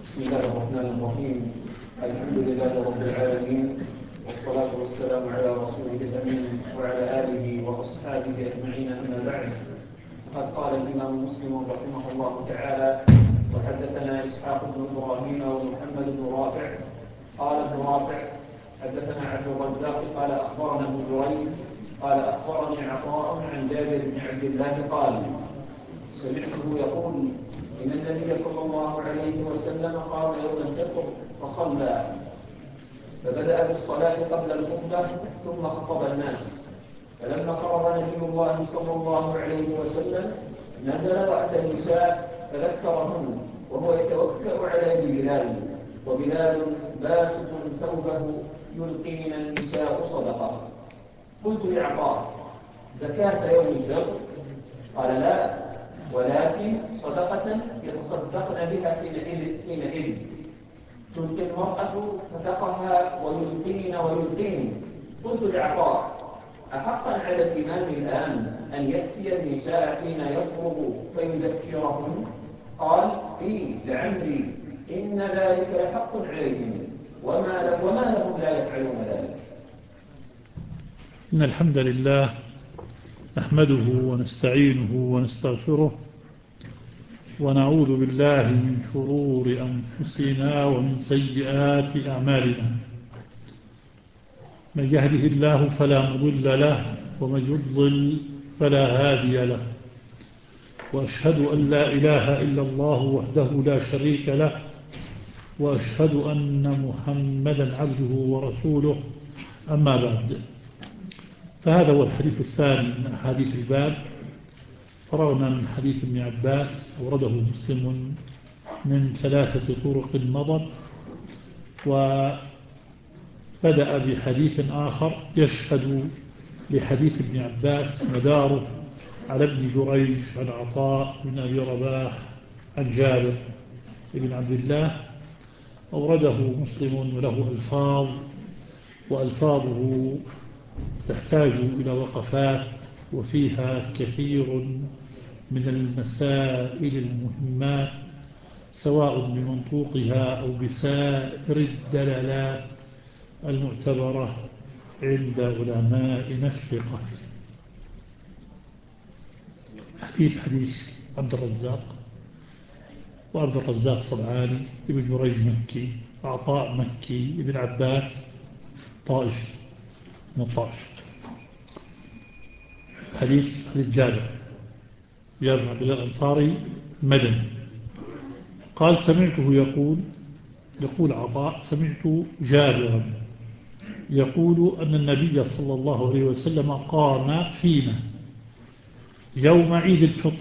بسم الله الرحمن الرحيم. الحمد لله رب العالمين، والصلاة والسلام على رسوله الأمين وعلى آله وأصحابه أجمعين، أما بعد. وقد قال الإمام مسلم رحمه الله تعالى: وحدثنا إسحاق بن إبراهيم ومحمد بن رافع. قال ابن رافع: حدثنا عبد الرزاق قال أخبرنا ابن جريج قال أخبرني عطاء عن جابر بن عبد الله قال: سمعته يقول: إن النبي صلى الله عليه وسلم قام يوم الفطر فصلى، فبدأ بالصلاة قبل الخطبة ثم خطب الناس، فلما فرغ نبي الله صلى الله عليه وسلم نزل وأتى النساء فذكرهن وهو يتوكأ على بلال، وبلال باسط ثوبه يلقين النساء صدقة. قلت لعطاء: زكاة يوم الفطر؟ قال: لا، ولكن صدقة يتصدقن بها حينئذ تلقي المرأة فتقها ويلقين. قلت لعطاء: أحقا على الإمام الآن أن يأتي النساء حين يفرغ فيذكرهن؟ قال: إي لعمري إن ذلك لحق عليهم، وما لهم لا يفعلون ذلك. إن الحمد لله نحمده ونستعينه ونستغفره، ونعوذ بالله من شرور أنفسنا ومن سيئات أعمالنا. من يهده الله فلا مضل له، ومن يضلل فلا هادي له، وأشهد أن لا إله إلا الله وحده لا شريك له، وأشهد أن محمدا عبده ورسوله. أما بعد، فهذا هو الحديث الثاني من أحاديث الباب. فرغنا من حديث ابن عباس ورده مسلم من 3 طرق مضت، وبدأ بحديث آخر يشهد لحديث ابن عباس مداره على ابن جريج عن عطاء بن أبي رباح عن جابر بن عبد الله. أورده مسلم وله ألفاظ، وألفاظه تحتاج إلى وقفات، وفيها كثير من المسائل المهمات، سواء بمنطوقها أو بسائر الدلالات المعتبرة عند علماء الفقه. حديث عبد الرزاق، وعبد الرزاق صنعاني، ابن جريج مكي، عطاء مكي، ابن عباس طائفي من طائف. حديث جابر بن عبد الله الأنصاري مدني. قال: سمعته يقول عطاء: سمعت جابرا يقول أن النبي صلى الله عليه وسلم قام فينا يوم عيد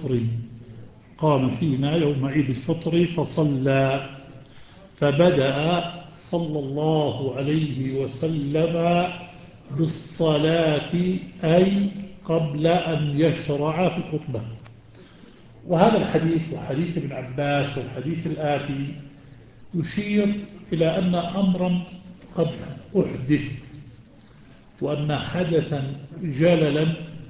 الفطر فصلى، فبدأ صلى الله عليه وسلم بالصلاة، أي قبل أن يشرع في الخطبة. وهذا الحديث وحديث ابن عباس والحديث الآتي يشير إلى أن أمرا قد أحدث، وأن حدثا جللا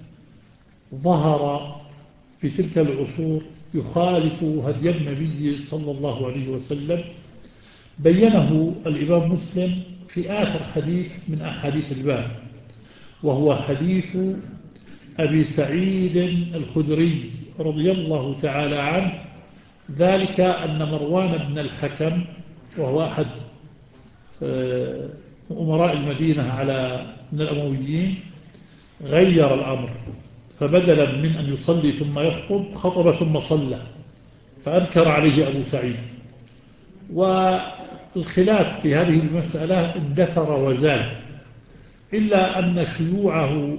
ظهر في تلك العصور يخالف هدي النبي صلى الله عليه وسلم، بينه الإمام مسلم في آخر حديث من أحاديث الباب، وهو حديث أبي سعيد الخدري رضي الله تعالى عنه، ذلك أن مروان بن الحكم، وهو أحد أمراء المدينة من الأمويين، غير الأمر، فبدلا من أن يصلي ثم يخطب خطب ثم صلى، فأنكر عليه أبو سعيد. والخلاف في هذه المسألة اندثر وزال، إلا أن شيوعه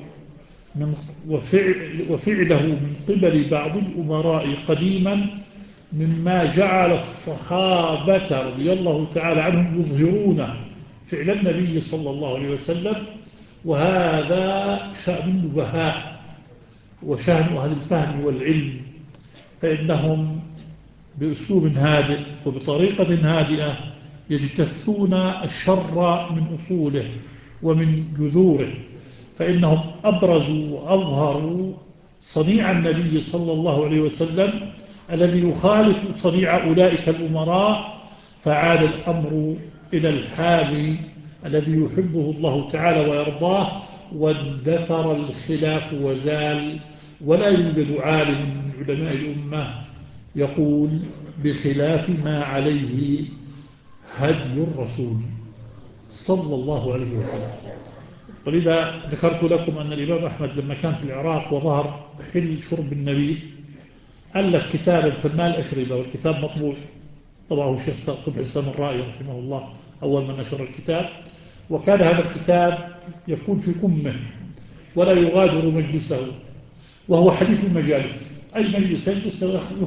وفعله من قبل بعض الأمراء قديما مما جعل الصحابة رضي الله تعالى عنهم يظهرون فعل النبي صلى الله عليه وسلم، وهذا شأن النبهاء وشأن أهل الفهم والعلم، فإنهم بأسلوب هادئ وبطريقة هادئة يجتثون الشر من أصوله ومن جذوره، فإنهم أبرزوا وأظهروا صنيع النبي صلى الله عليه وسلم الذي يخالف صنيع أولئك الأمراء فعاد الأمر إلى الحال الذي يحبه الله تعالى ويرضاه، واندثر الخلاف وزال، ولا يوجد عالم من علماء الأمة يقول بخلاف ما عليه هدي الرسول صلى الله عليه وسلم. ولذا ذكرت لكم أن الإمام أحمد لما كان في العراق وظهر حل شرب النبيذ ألف كتابا سماه الأشربة، والكتاب مطبوع، طبعه الشيخ قبح السامرائي رحمه الله أول من نشر الكتاب. وكان هذا الكتاب يكون في كمه ولا يغادر مجلسه، وهو حديث المجالس، أي مجلس يجلس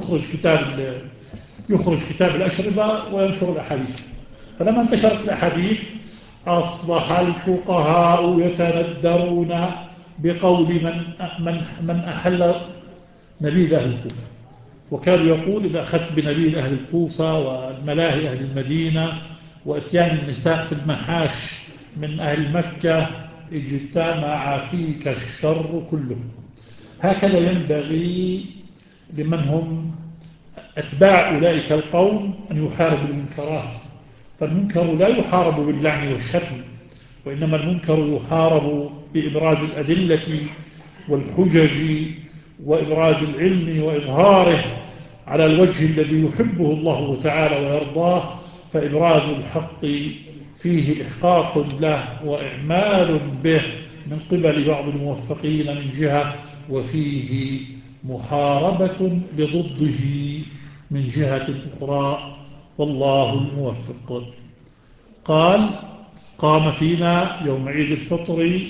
يخرج كتاب الأشربة وينشر الأحاديث. فلما انتشرت الأحاديث أصبح الفقهاء يتندرون بقول من أحل نبيذ أهل الكوفة، وكانوا يقول إذا أخذت بنبيذ أهل الكوفة والملاهي أهل المدينة وإتيان النساء في المحاش من أهل مكة اجتمع فيك الشر كله. هكذا ينبغي لمن هم أتباع أولئك القوم أن يحاربوا المنكرات. فالمنكر لا يحارب باللعن والشتم، وإنما المنكر يحارب بإبراز الأدلة والحجج وإبراز العلم وإظهاره على الوجه الذي يحبه الله تعالى ويرضاه. فإبراز الحق فيه إحقاق له وإعمال به من قبل بعض الموفقين من جهة، وفيه محاربة لضده من جهة أخرى، والله الموفق. قال قام فينا يوم عيد الفطر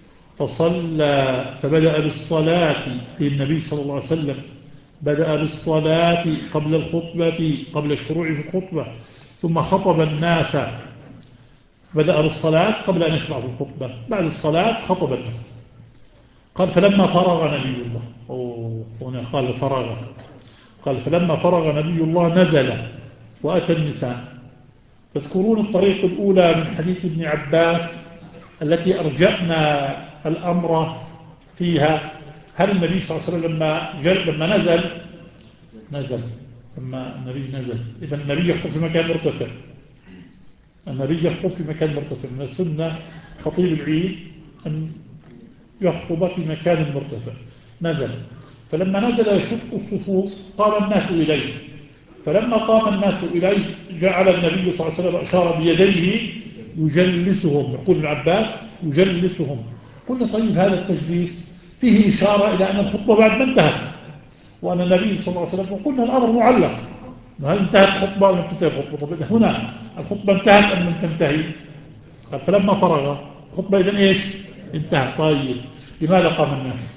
فصلى، فبدأ بالصلاة للنبي صلى الله عليه وسلم، بدأ بالصلاة قبل الخطبة، قبل الشروع في الخطبة، ثم خطب الناس. بدأ بالصلاة قبل أن يشرع في الخطبة، بعد الصلاة خطب الناس. قال فلما فرغ نبي الله، هنا قال فرغ، قال فلما فرغ نبي الله نزل وأتى النساء. تذكرون الطريق الأولى من حديث ابن عباس التي أرجأنا الأمر فيها؟ هل النبي صلى الله عليه وسلم لما نزل لما النبي نزل، إذا النبي يخطب في مكان مرتفع، النبي يخطب في مكان مرتفع. من السنة خطيب العيد أن يخطب في مكان مرتفع. نزل، فلما نزل يشق الصفوف قام الناس إليه، فلما قام الناس إليه جعل النبي صلى الله عليه وسلم أشار بيديه يجلسهم، يقول ابن عباس يجلسهم. قلنا طيب هذا التجليس فيه إشارة إلى أن الخطبة بعد ما انتهت، وأن النبي صلى الله عليه وسلم، وقلنا الأمر معلق، هل انتهت الخطبة أو لم تنتهي الخطبة؟ طب هنا الخطبة انتهت أم لم تنتهي؟ فلما فرغ الخطبة إذن إيش؟ انتهت. طيب لماذا قام الناس؟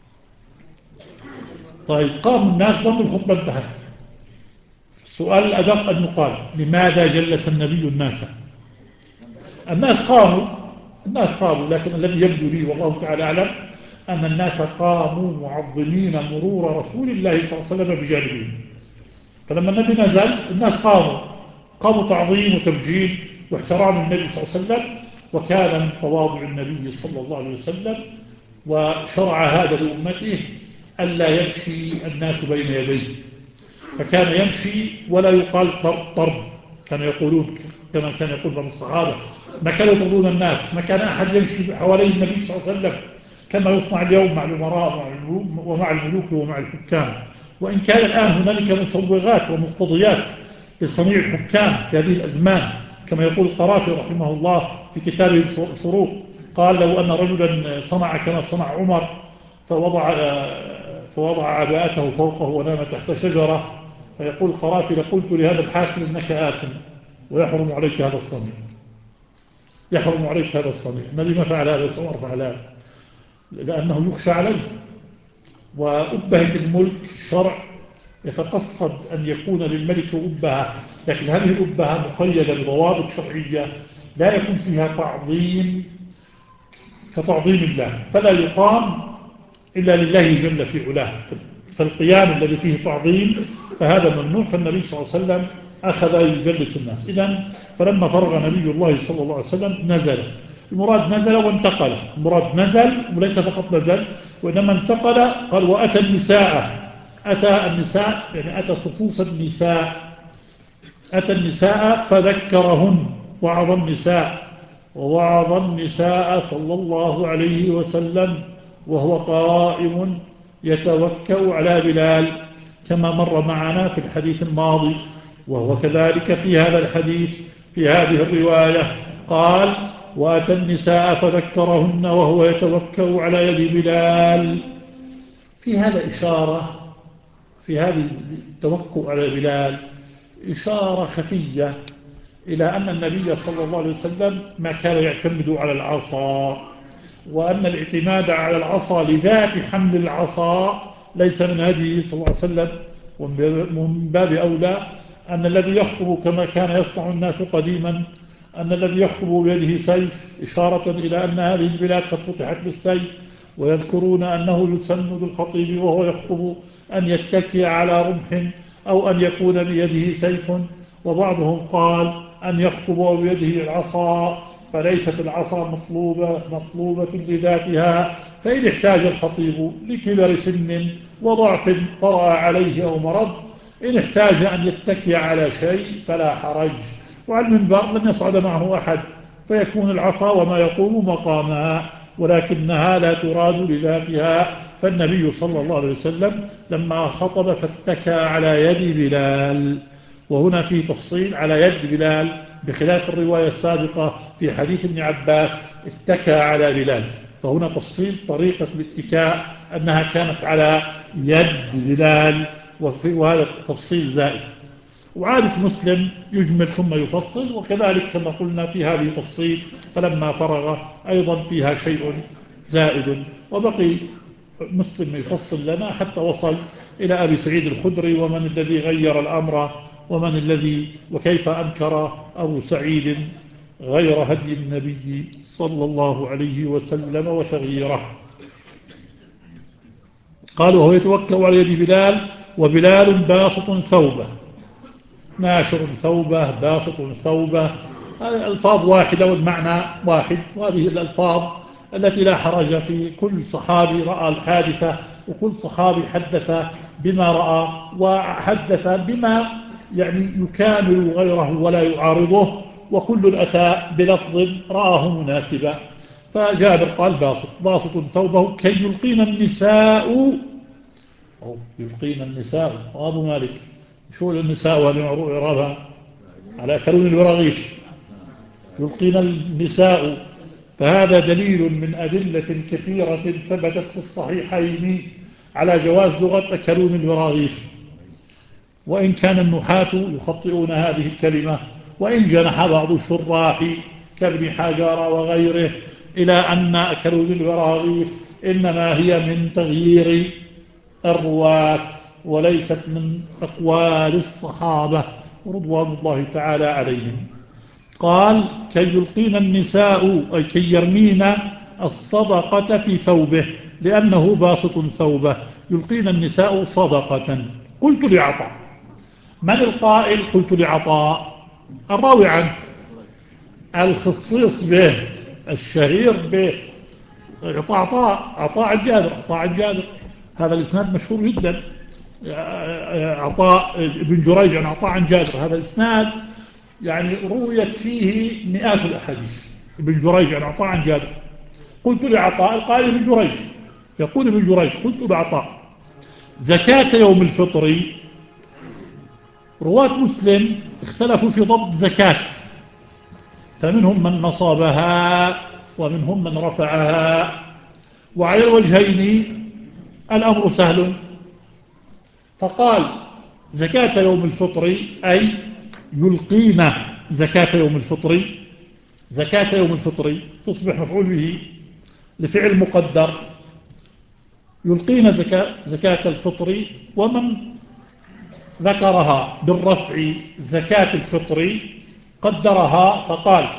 طيب قام الناس وأن الخطبة انتهت. السؤال الأدق أن يقال لماذا جلس النبي الناس؟ الناس قاموا، لكن الذي يبدو لي والله تعالى أعلم أن الناس قاموا معظمين مرور رسول الله صلى الله عليه وسلم بجانبهم. فلما النبي نزل الناس قاموا تعظيم وتبجيل واحترام النبي صلى الله عليه وسلم، وكان من تواضع النبي صلى الله عليه وسلم وشرع هذا لأمته ألا يمشي الناس بين يديه، فكان يمشي ولا يقال طرب. كانوا يقولون كما كان يقول بعض الصحابة ما كانوا يطردون الناس، ما كان أحد يمشي حوالي النبي صلى الله عليه وسلم كما يصنع اليوم مع الأمراء ومع الملوك ومع الحكام. وإن كان الآن هنالك مسوغات ومقتضيات لصنيع الحكام في هذه الأزمان، كما يقول القرافي رحمه الله في كتابه الفروق، قال لو أن رجلا صنع كما صنع عمر فوضع عباءته فوقه ونام تحت شجرة، فيقول القرافي لقلت لهذا الحاكم إنك آثم ويحرم عليك هذا الصنيع، يحرم عليك هذا الصنيع. النبي ما فعل هذا وعمر فعل هذا لأنه يخشى عليه. وأبهة الملك شرع يتقصد أن يكون للملك أبهة، لكن هذه الأبهة مقيدة بضوابط شرعية لا يكون فيها تعظيم كتعظيم الله، فلا يقام إلا لله جل في علاه. فالقيام الذي فيه تعظيم فهذا ممنوع. فالنبي صلى الله عليه وسلم أخذ يجلس الناس. إذن فلما فرغ نبي الله صلى الله عليه وسلم نزل. المراد نزل وانتقل، المراد نزل وليس فقط نزل وإنما انتقل. قال وأتى النساء، أتى النساء يعني أتى صفوف النساء. أتى النساء فذكرهن، وعظ النساء، ووعظ النساء صلى الله عليه وسلم وهو قائم يتوكأ على بلال، كما مر معنا في الحديث الماضي. وهو كذلك في هذا الحديث في هذه الرواية قال: وأتى النساء فذكرهن وهو يتوكأ على يد بلال. في هذا إشارة، في هذه التوكؤ على بلال إشارة خفية إلى أن النبي صلى الله عليه وسلم ما كان يعتمد على العصا، وأن الاعتماد على العصا لذات حمل العصا ليس من هديه صلى الله عليه وسلم. ومن باب أولى أن الذي يخطب كما كان يصنع الناس قديما، أن الذي يخطب بيده سيف، إشارة إلى أن هذه البلاد قد فتحت بالسيف. ويذكرون أنه يسن للخطيب وهو يخطب أن يتكي على رمح أو أن يكون بيده سيف. وبعضهم قال أن يخطب بيده العصا، فليست العصا مطلوبة لذاتها، فإن احتاج الخطيب لكبر سن وضعف طرأ عليه أو مرض، إن احتاج أن يتكي على شيء فلا حرج. وعلى المنبر لن يصعد معه أحد، فيكون العصا وما يقوم مقامها، ولكنها لا تراد لذاتها. فالنبي صلى الله عليه وسلم لما خطب فاتكى على يد بلال. وهنا في تفصيل على يد بلال، بخلاف الرواية السابقة في حديث ابن عباس اتكى على بلال. فهنا تفصيل طريقة الاتكاء أنها كانت على يد بلال، وهذا التفصيل زائد. وعادة مسلم يجمل ثم يفصل، وكذلك كما قلنا في هذه تفصيل، فلما فرغ أيضا فيها شيء زائد. وبقي مسلم يفصل لنا حتى وصل إلى أبي سعيد الخدري: ومن الذي غير الأمر، ومن الذي وكيف أنكر أبو سعيد غير هدي النبي صلى الله عليه وسلم وتغييره. قال: وهو يتوكأ على يد بلال، وبلال باسط ثوبه، ناشر ثوبه، باسط ثوبه. هذه ألفاظ واحدة والمعنى واحد، وهذه الألفاظ التي لا حرج في كل صحابي رأى الحادثة، وكل صحابي حدث بما رأى، وحدث بما يعني يكامل غيره ولا يعارضه، وكل أتى بلفظ رآه مناسبا. فجابر قال: باسط ثوبه كي يلقين النساء، أو يلقين النساء. وأبو مالك شو النساء وهذه معروف إعرابها على كلون الوراغيش، يلقين النساء. فهذا دليل من أدلة كثيرة ثبتت في الصحيحين على جواز لغة كلون الوراغيش، وإن كان النحاة يخطئون هذه الكلمة، وإن جنح بعض الشراح كابن حجر وغيره إلى أن كلون الوراغيش إنما هي من تغيير الرواة وليست من أقوال الصحابة رضوان الله تعالى عليهم. قال: كي يلقين النساء، أي كي يرمين الصدقة في ثوبه، لأنه باسط ثوبه. يلقين النساء صدقة. قلت لعطاء: من القائل؟ قلت لعطاء الراوي عنه، الخصيص به، الشهير به، عطاء عن جابر. هذا الإسناد مشهور جدا، عطاء بن جريج عن عطاء عن جابر. هذا الإسناد يعني رويت فيه مئات الأحاديث. ابن جريج عن عطاء عن جابر. قلت لعطاء، القائل ابن جريج، يقول ابن جريج: قلت لعطاء: زكاة يوم الفطر، رواة مسلم اختلفوا في ضبط زكاة، فمنهم من نصبها ومنهم من رفعها، وعلى الوجهين الأمر سهل. فقال: زكاة يوم الفطر أي يلقين زكاة يوم الفطر. زكاة يوم الفطر تصبح مفعول به لفعل مقدر، يلقين زكاة الفطر. ومن ذكرها بالرفع زكاة الفطر قدرها فقال: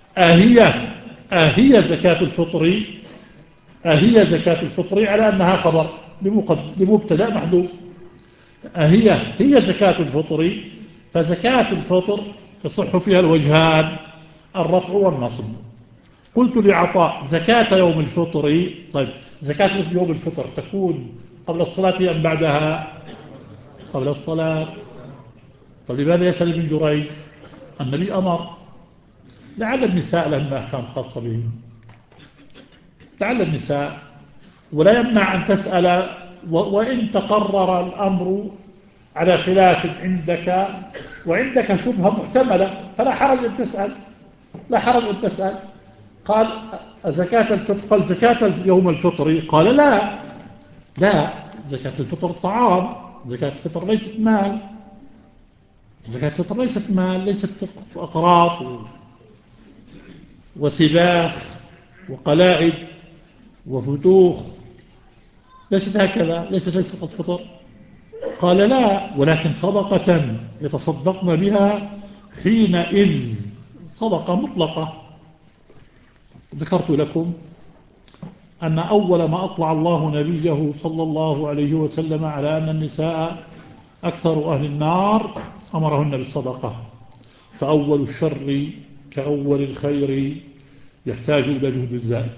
أهي زكاة الفطر، أهي زكاة الفطر، على أنها خبر لمبتدأ محذوف. هي زكاة الفطر. فزكاة الفطر يصح فيها الوجهان، الرفع والنصب. قلت لعطاء: زكاة يوم الفطر. طيب، زكاة يوم الفطر تكون قبل الصلاة أم بعدها؟ قبل الصلاة. طيب لماذا يسأل ابن جريج؟ النبي أمر. لعل النساء لهم أحكام خاصة بهم، لعل النساء، ولا يمنع أن تسأل وإن تقرر الأمر على خلاف عندك وعندك شبهة محتملة فلا حرج أن تسأل، لا حرج أن تسأل. قال زكاة الفطر، قال زكاة يوم الفطر، قال لا لا، زكاة الفطر طعام، زكاة الفطر ليست مال، زكاة الفطر ليست مال، ليست أقراط وسباخ وقلائد وفتوخ، ليست هكذا، ليست فقط فطر. قال لا، ولكن صدقة يتصدقن بها حينئذ، صدقة مطلقة. ذكرت لكم أن أول ما أطلع الله نبيه صلى الله عليه وسلم على أن النساء أكثر أهل النار أمرهن بالصدقة، فأول الشر كأول الخير يحتاج إلى جهد زائد.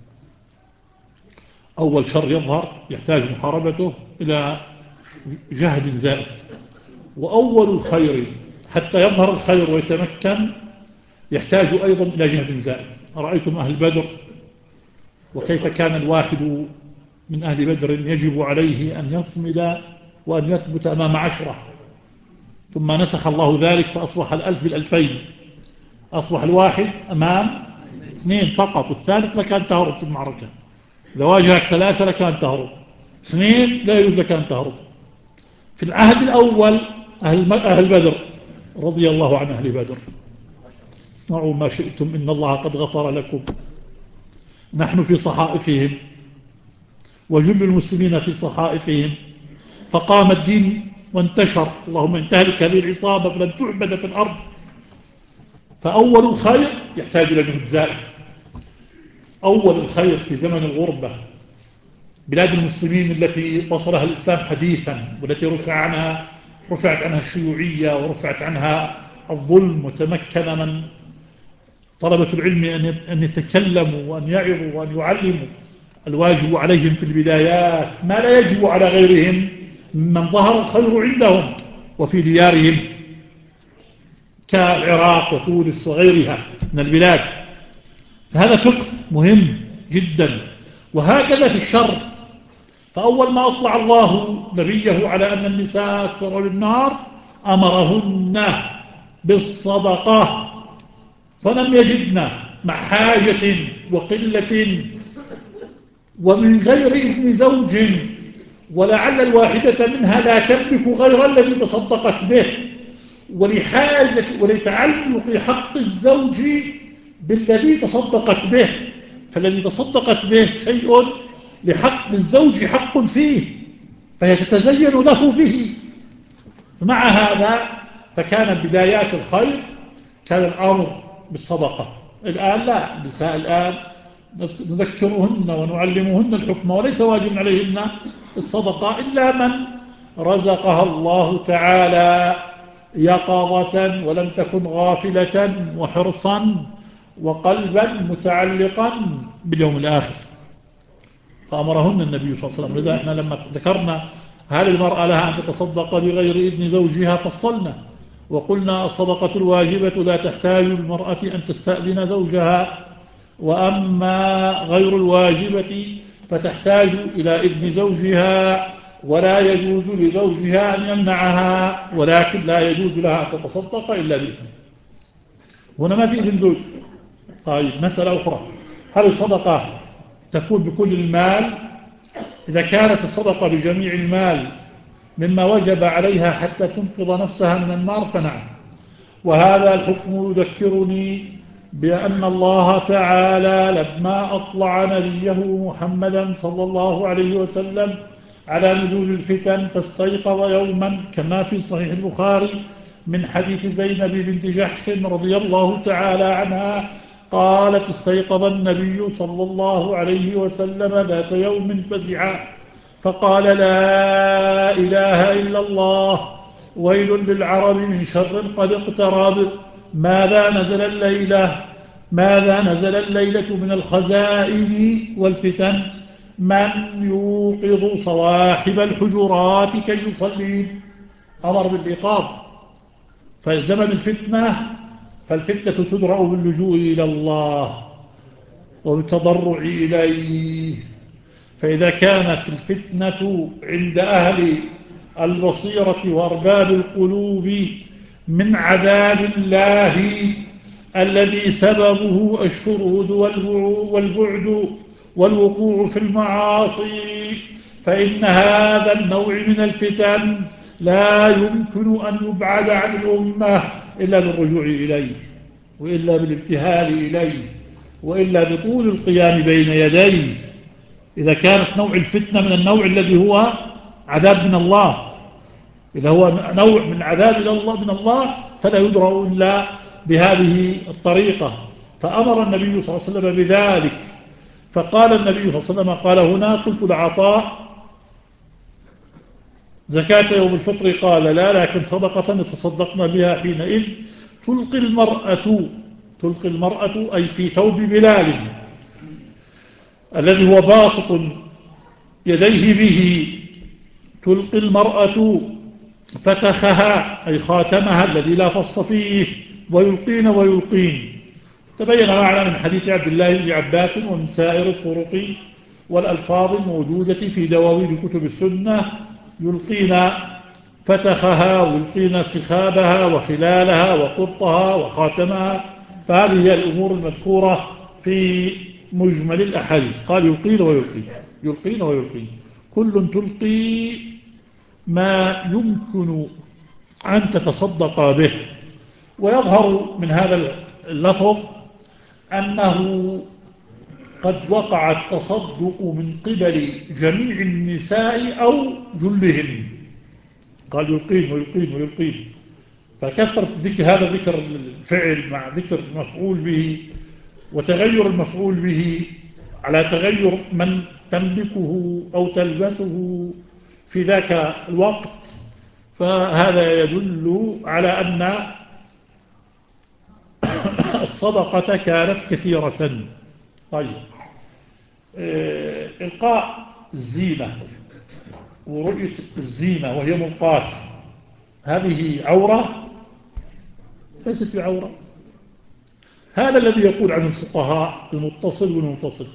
أول شر يظهر يحتاج محاربته إلى جهد زائد، وأول الخير حتى يظهر الخير ويتمكن يحتاج أيضا إلى جهد زائد. أرأيتم أهل بدر وكيف كان الواحد من أهل بدر يجب عليه أن يصمد وأن يثبت أمام 10، ثم نسخ الله ذلك فأصبح 1000 بالألفين، أصبح الواحد أمام 2 فقط، الثالث لك أن تهرب في المعركة، إذا واجهك 3 لك أن تهرب، 2 لا يجوز لك أن تهرب. في العهد الأول أهل بدر رضي الله عن أهل بدر، اسمعوا ما شئتم إن الله قد غفر لكم، نحن في صحائفهم وجل المسلمين في صحائفهم، فقام الدين وانتشر، اللهم انتهلك هذه العصابة فلن تعبد في الأرض. فأول الخير يحتاج إلى جهد زائد. أول الخير في زمن الغربة، بلاد المسلمين التي وصلها الإسلام حديثا والتي رفعت عنها الشيوعية ورفعت عنها الظلم، وتمكن من طلبة العلم أن يتكلموا وأن يعظوا وأن يعلموا. الواجب عليهم في البدايات ما لا يجب على غيرهم من ظهر الخير عندهم وفي ديارهم كالعراق وتونس وغيرها من البلاد. فهذا فقه مهم جدا. وهكذا في الشر، فأول ما أطلع الله نبيه على أن النساء أكثر للنار أمرهن بالصدقة، فلم يجدن مع حاجة وقلة ومن غير إذن زوج، ولعل الواحدة منها لا تملك غير الذي تصدقت به، ولحاجة ولتعلق حق الزوج بالذي تصدقت به، فالذي تصدقت به شيء لحق الزوج حق فيه، فهي تتزين له به. مع هذا فكان بدايات الخير كان الأمر بالصدقة. الآن لا، النساء الآن نذكرهن ونعلمهن الحكم، وليس واجب عليهن الصدقة إلا من رزقها الله تعالى يقظة ولم تكن غافلة وحرصا وقلبا متعلقا باليوم الآخر، فأمرهن النبي صلى الله عليه وسلم. لذا احنا لما ذكرنا هل المرأة لها أن تتصدق بغير إذن زوجها فصلنا وقلنا الصدقة الواجبة لا تحتاج المرأة أن تستأذن زوجها، وأما غير الواجبة فتحتاج إلى إذن زوجها، ولا يجوز لزوجها أن يمنعها، ولكن لا يجوز لها أن تتصدق إلا بإذنه. هنا ما في إذن زوج. طيب مسألة أخرى، هل الصدقة تكون بكل المال؟ إذا كانت الصدقة بجميع المال مما وجب عليها حتى تنقذ نفسها من النار فنعم. وهذا الحكم يذكرني بأن الله تعالى لما أطلع نبيه محمدا صلى الله عليه وسلم على نزول الفتن فاستيقظ يوما كما في صحيح البخاري من حديث زينب بنت جحش رضي الله تعالى عنها قالت استيقظ النبي صلى الله عليه وسلم ذات يوم فزعا فقال لا إله إلا الله، ويل للعرب من شر قد اقترب، ماذا نزل الليلة من الخزائن والفتن، من يوقظ صواحب الحجرات كي يصلين. أمر بالإيقاظ فزمن الفتنة فالفتنة تدرأ باللجوء إلى الله وبالتضرع إليه. فإذا كانت الفتنة عند أهل البصيرة وأرباب القلوب من عذاب الله الذي سببه الشرود والبعد والوقوع في المعاصي، فإن هذا النوع من الفتن لا يمكن أن يبعد عن الأمة إلا بالرجوع إليه، وإلا بالابتهال إليه، وإلا بطول القيام بين يديه. إذا كانت نوع الفتنة من النوع الذي هو عذاب من الله، إذا هو نوع من عذاب من الله فلا يدرأ إلا بهذه الطريقة. فأمر النبي صلى الله عليه وسلم بذلك. فقال النبي صلى الله عليه وسلم قال هنا قلت لعطاء زكاة يوم الفطر؟ قال لا، لكن صدقة يتصدقن بها حينئذ تلقي المرأة أي في ثوب بلال الذي هو باسط يديه به، تلقي المرأة فتخها أي خاتمها الذي لا فص فيه، ويلقين. تبين معنا من حديث عبد الله بن عباس ومن سائر الطرق والألفاظ الموجودة في دواوين كتب السنة، يلقين فتخها ويلقين سخابها وخلالها وقرطها وخاتمها. فهذه هي الأمور المذكورة في مجمل الأحاديث. قال يلقين ويلقين، كل تلقي ما يمكن أن تتصدق به. ويظهر من هذا اللفظ أنه قد وقع التصدق من قبل جميع النساء أو جلهن. قال يلقين. فكثرة هذا ذكر الفعل مع ذكر المفعول به، وتغير المفعول به على تغير من تملكه أو تلبسه في ذاك الوقت، فهذا يدل على أن الصدقة كانت كثيرة. طيب، إلقاء الزينة ورؤية الزينة وهي ملقاة، هذه عورة؟ ليست بعورة. هذا الذي يقول عنه الفقهاء المتصل والمنفصل.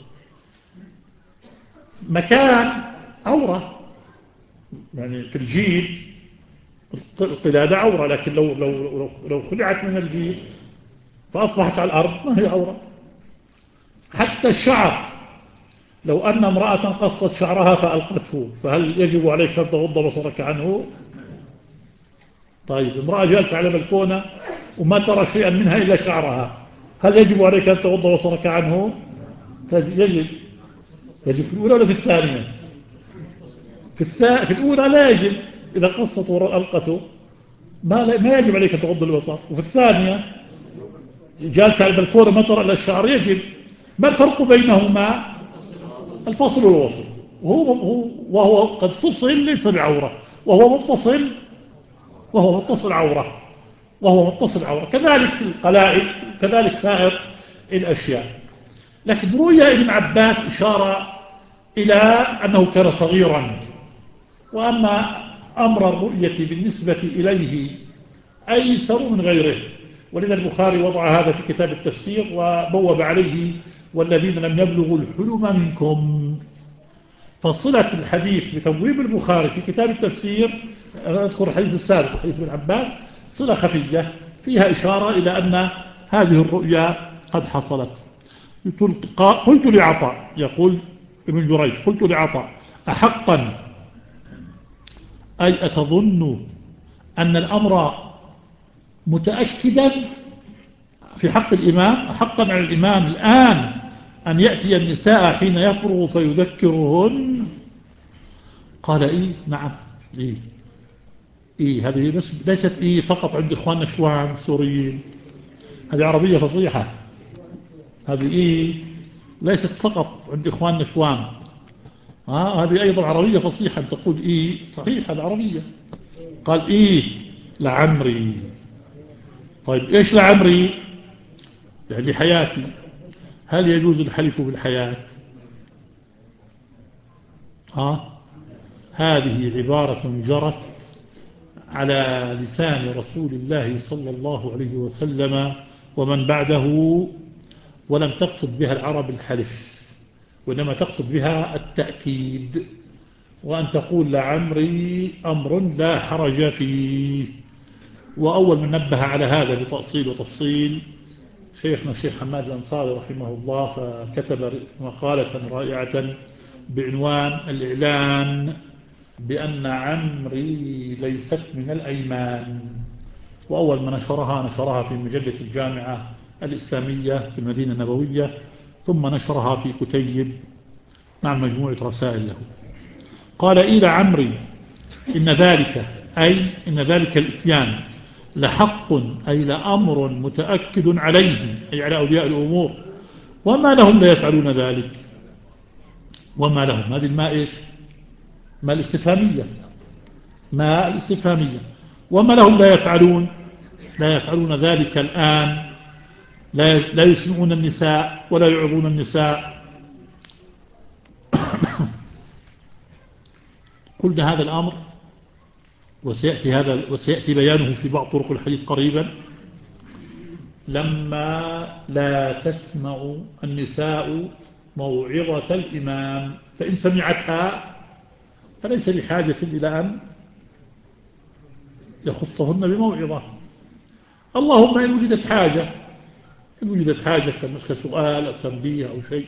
مكان عورة، يعني في الجيب القلادة عورة، لكن لو خلعت من الجيب فأصبحت على الأرض ما هي عورة. حتى الشعر، لو أن امرأة قصت شعرها فألقته، فهل يجب عليك أن تغض بصرك عنه؟ طيب، امرأة جالسة على بلكونة وما ترى شيئا منها إلا شعرها، هل يجب عليك أن تغض بصرك عنه؟ يجب في الأولى ولا في الثانية؟ في الأولى لا يجب، إذا قصت وألقته ما يجب عليك أن تغض البصر. وفي الثانية جالسة على البلكونة ما ترى إلا الشعر، يجب. ما الفرق بينهما؟ الفصل والوصل. وهو قد فصل ليس بعورة، وهو متصل عورة. كذلك القلائد، كذلك سائر الأشياء. لكن رؤيا ابن عباس إشارة إلى أنه كان صغيرا، وأن أمر الرؤية بالنسبة إليه أيسر من غيره. ولذا البخاري وضع هذا في كتاب التفسير وبوب عليه والذين لم يبلغوا الحلم منكم. فصلة الحديث بتبويب البخاري في كتاب التفسير، أذكر الحديث السابق حديث ابن عباس، صلة خفية فيها إشارة إلى أن هذه الرؤيا قد حصلت. قلت لعطاء، يقول ابن جريج، قلت لعطاء أحقا أي أتظن أن الأمر متأكدا في حق الإمام، حقا على الإمام الآن أن يأتي النساء حين يفرغ فيذكرهن؟ قال إيه نعم. إيه هذه بس ليست إيه فقط عند إخواننا شوام سوريين، هذه عربية فصيحة. هذه إيه ليست فقط عند إخواننا شوام، هذه أيضا عربية فصيحة، تقول إيه صحيح هذه عربية. قال إيه لعمري. طيب إيش لعمري؟ يعني حياتي. هل يجوز الحلف بالحياة؟ هذه عبارة جرت على لسان رسول الله صلى الله عليه وسلم ومن بعده، ولم تقصد بها العرب الحلف، وإنما تقصد بها التأكيد، وأن تقول لعمري أمر لا حرج فيه. وأول من نبه على هذا بتأصيل وتفصيل شيخنا الشيخ حماد الأنصاري رحمه الله، فكتب مقالة رائعة بعنوان الإعلان بأن عمري ليست من الأيمان. وأول ما نشرها في مجلة الجامعة الإسلامية في المدينة النبوية، ثم نشرها في كتيب مع مجموعة رسائل له. قال إلى عمري إن ذلك الإتيان لحق، أي لأمر متأكد عليه، أي على أولياء الأمور، وما لهم لا يفعلون ذلك. وما لهم هذه الماء إيش؟ ما الاستفهامية. وما لهم لا يفعلون ذلك الآن، لا يسمعون النساء ولا يعظون النساء. قلنا هذا الأمر وسيأتي بيانه في بعض طرق الحديث قريبا. لما لا تسمع النساء موعظة الإمام، فإن سمعتها فليس بحاجة إلى أن يخصهن بموعظة. اللهم إن وجدت حاجة كسؤال أو تنبيه أو شيء.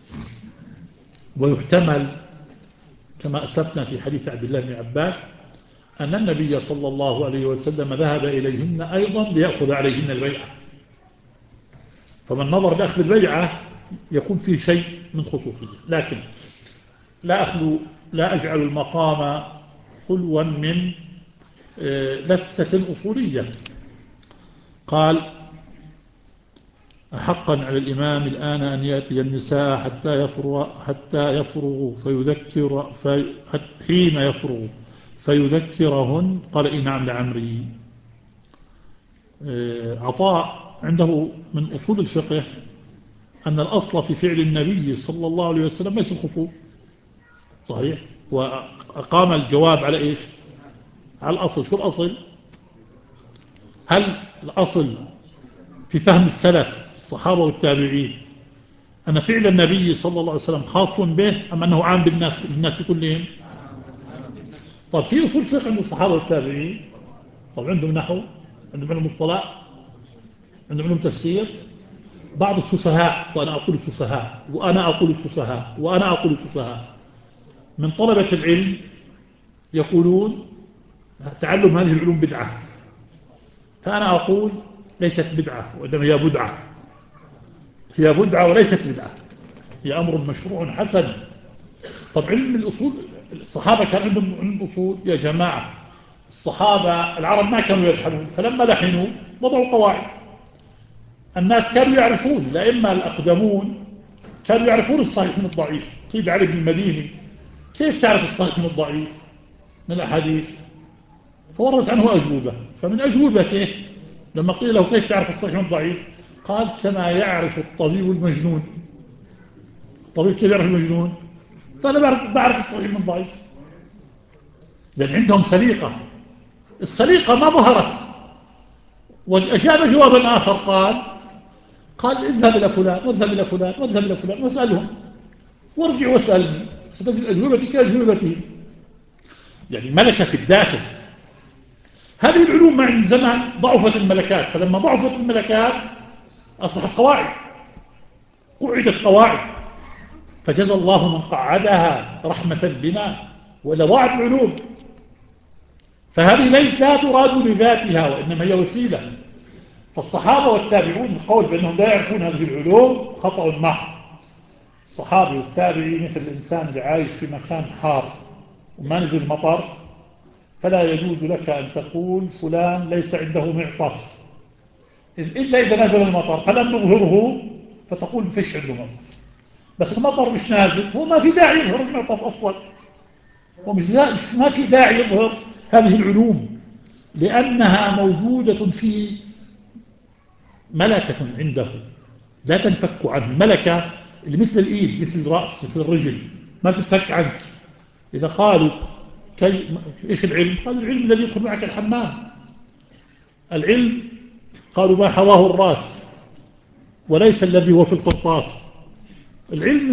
ويحتمل كما أسلفنا في حديث عبد الله بن عباس أن النبي صلى الله عليه وسلم ذهب إليهن أيضا ليأخذ عليهن البيعة، فمن نظر لأخذ البيعة يكون فيه شيء من خصوصية. لكن لا أجعل المقام خلوا من لفتة أصولية. قال حقا على الإمام الآن أن يأتي النساء حتى يفرغوا حين يفرغوا فيذكرهن. قال إيه نعم لعمري. عطاء عنده من أصول الفقه أن الأصل في فعل النبي صلى الله عليه وسلم ليس الخطوب، صحيح، وأقام الجواب على إيش؟ على الأصل. شو الأصل؟ هل الأصل في فهم السلف الصحابة والتابعين أن فعل النبي صلى الله عليه وسلم خاص به، أم أنه عام بالناس كلهم؟ طب في أصول فقه عند الصحابة والتابعين، طب عندهم نحو، عندهم علم مصطلح، عندهم علم تفسير. بعض السفهاء، وأنا أقول السفهاء من طلبة العلم يقولون تعلم هذه العلوم بدعة، فأنا أقول ليست بدعة، وإنما هي بدعة وليست بدعة، هي أمر مشروع حسن. طب علم الأصول، الصحابة كان عندهم علم الأصول يا جماعة. الصحابة العرب ما كانوا يلحنون، فلما لحنوا وضعوا قواعد. الناس كانوا يعرفون، الأئمة الأقدمون كانوا يعرفون الصحيح من الضعيف. قيل علي بن المديني كيف تعرف الصحيح من الضعيف من الأحاديث؟ فورت عنه أجوبة، فمن أجوبته لما قيل له كيف تعرف الصحيح من الضعيف، قال كما يعرف الطبيب المجنون. الطبيب كيف يعرف المجنون؟ فأنا بعرف الصحيح من الضعيف، لأن عندهم سليقة. السليقة ما ظهرت. وأجاب جوابا آخر، قال اذهب إلى فلان واذهب إلى فلان واذهب إلى فلان واسألهم، وارجع واسألني ستجد أجوبتي كأجوبتي. يعني ملكة في الداخل. هذه العلوم مع زمان ضعفت الملكات، فلما ضعفت الملكات أصبحت قواعد، قعدت قواعد، فجزى الله من قعدها رحمة بنا، وإلا ضاعت العلوم. فهذه لا تراد لذاتها، وإنما هي وسيلة. فالصحابة والتابعون القول بأنهم لا يعرفون هذه العلوم خطأ محض. الصحابي والتابعي مثل الإنسان اللي عايش في مكان حار وما نزل مطر، فلا يجوز لك أن تقول فلان ليس عنده معطف إلا إذا نزل المطر، فلم نظهره فتقول فيش عنده معطف. بس المطر مش نازل، هو ما في داعي يظهر المعطف أصلا، ما في داعي يظهر هذه العلوم، لأنها موجودة في ملكة عنده لا تنفك عنه. الملكة اللي مثل الإيد، مثل الرأس، مثل الرجل، ما تنفك عنك. إذا قالوا إيش العلم؟ قال العلم الذي يدخل معك الحمام. العلم قالوا ما حواه الراس وليس الذي هو في القرطاس. العلم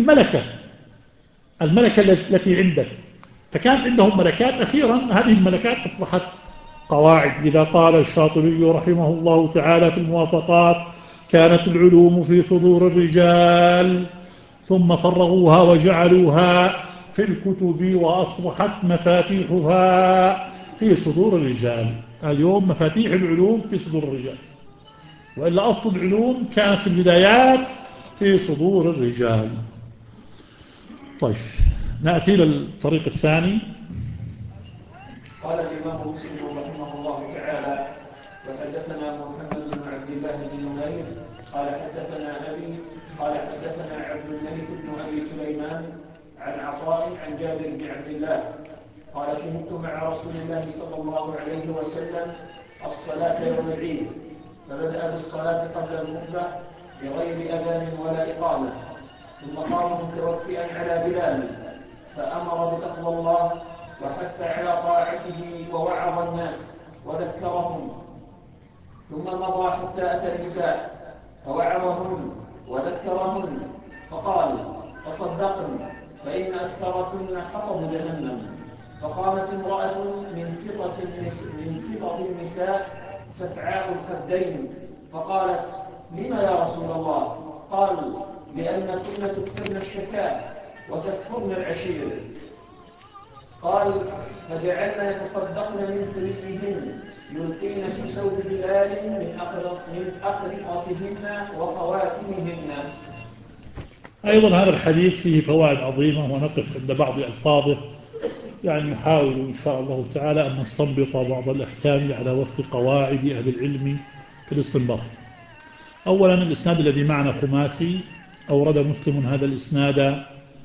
الملكة التي عندك. فكانت عندهم ملكات. أخيرا هذه الملكات أصبحت قواعد. إذا قال الشاطبي رحمه الله تعالى في الموافقات: كانت العلوم في صدور الرجال ثم فرغوها وجعلوها في الكتب وأصبحت مفاتيحها في صدور الرجال. اليوم مفاتيح العلوم في صدور الرجال، وإلا أصل العلوم كانت في البدايات في صدور الرجال. طيب نأتي للطريق الثاني. قال الإمام مسلم رحمه الله تعالى: وحدثنا محمد بن عبد الله بن نمير قال حدثنا أبي قال حدثنا عبد الملك بن أبي سليمان عن عطاء عن جابر بن عبد الله قال: شهدت مع رسول الله صلى الله عليه وسلم الصلاة يوم العيد، فبدأ بالصلاة قبل الخطبة بغير أذان ولا إقامة، ثم قام متوكئا على بلال فأمر بتقوى الله وحث على طاعته ووعظ الناس وذكرهم، ثم مضى حتى أتى النساء فوعظهن وذكرهن فقال: تصدقن فإن أكثركن حطب جهنم. فقامت امرأة من سطة النساء سفعاء الخدين فقالت: لم يا رسول الله؟ قال: لأنكن تكثرن الشكاة وتكفرن العشير. قال: فجعلن يتصدقن من ثريهن يلقين في ثوب بلال من أقرقتهن وخواتمهن. أيضا هذا الحديث فيه فوائد عظيمة، ونقف عند بعض ألفاظه، يعني نحاول إن شاء الله تعالى أن نستنبط بعض الأحكام على وفق قواعد أهل العلم في الاستنباط. أولا الإسناد الذي معنا خماسي. أورد مسلم هذا الإسناد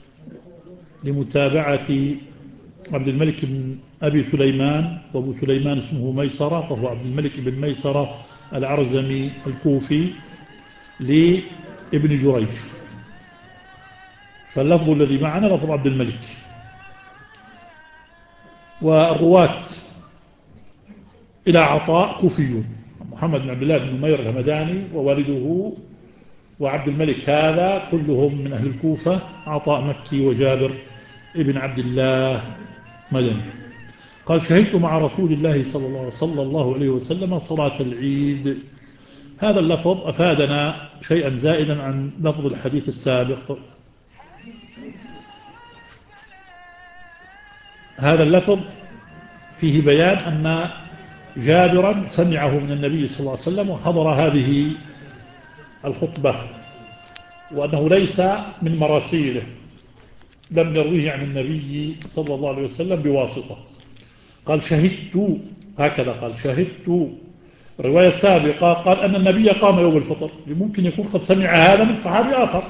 لمتابعة عبد الملك بن أبي سليمان، وأبو سليمان اسمه ميسرة، فهو عبد الملك بن ميسرة العرزمي الكوفي، لابن جريج. فاللفظ الذي معنا لفظ عبد الملك. والرواة إلى عطاء كوفيون: محمد بن عبد الله بن نمير الهمداني ووالده وعبد الملك هذا كلهم من أهل الكوفة. عطاء مكي وجابر ابن عبد الله مدني. قال: شهدت مع رسول الله صلى الله عليه وسلم صلاة العيد. هذا اللفظ أفادنا شيئا زائدا عن لفظ الحديث السابق. هذا اللفظ فيه بيان أن جابرا سمعه من النبي صلى الله عليه وسلم وحضر هذه الخطبة، وأنه ليس من مراسيله، لم يرويه عن النبي صلى الله عليه وسلم بواسطة. قال: شهدت، هكذا قال: شهدت. الرواية السابقة قال أن النبي قام يوم الفطر، ممكن يكون قد سمع هذا من صحابي آخر.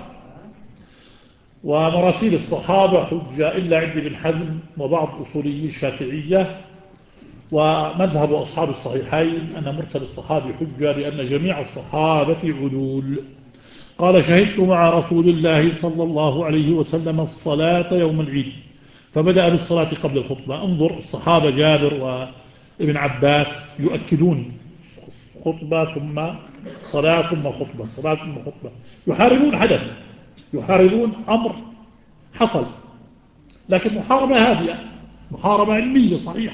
ومراسيل الصحابة حجة إلا عند ابن حزم وبعض أصولي الشافعية، ومذهب أصحاب الصحيحين أن مرسل الصحابي حجة لأن جميع الصحابة عدول. قال: شهدت مع رسول الله صلى الله عليه وسلم الصلاة يوم العيد، فبدأ بالصلاة قبل الخطبة. انظر، الصحابة جابر وابن عباس يؤكدون خطبة ثم صلاة ثم خطبة، صلاة ثم خطبة. يحاربون حدث، يحاربون أمر حصل، لكن محاربة هادئة، محاربة علمية صحيحة.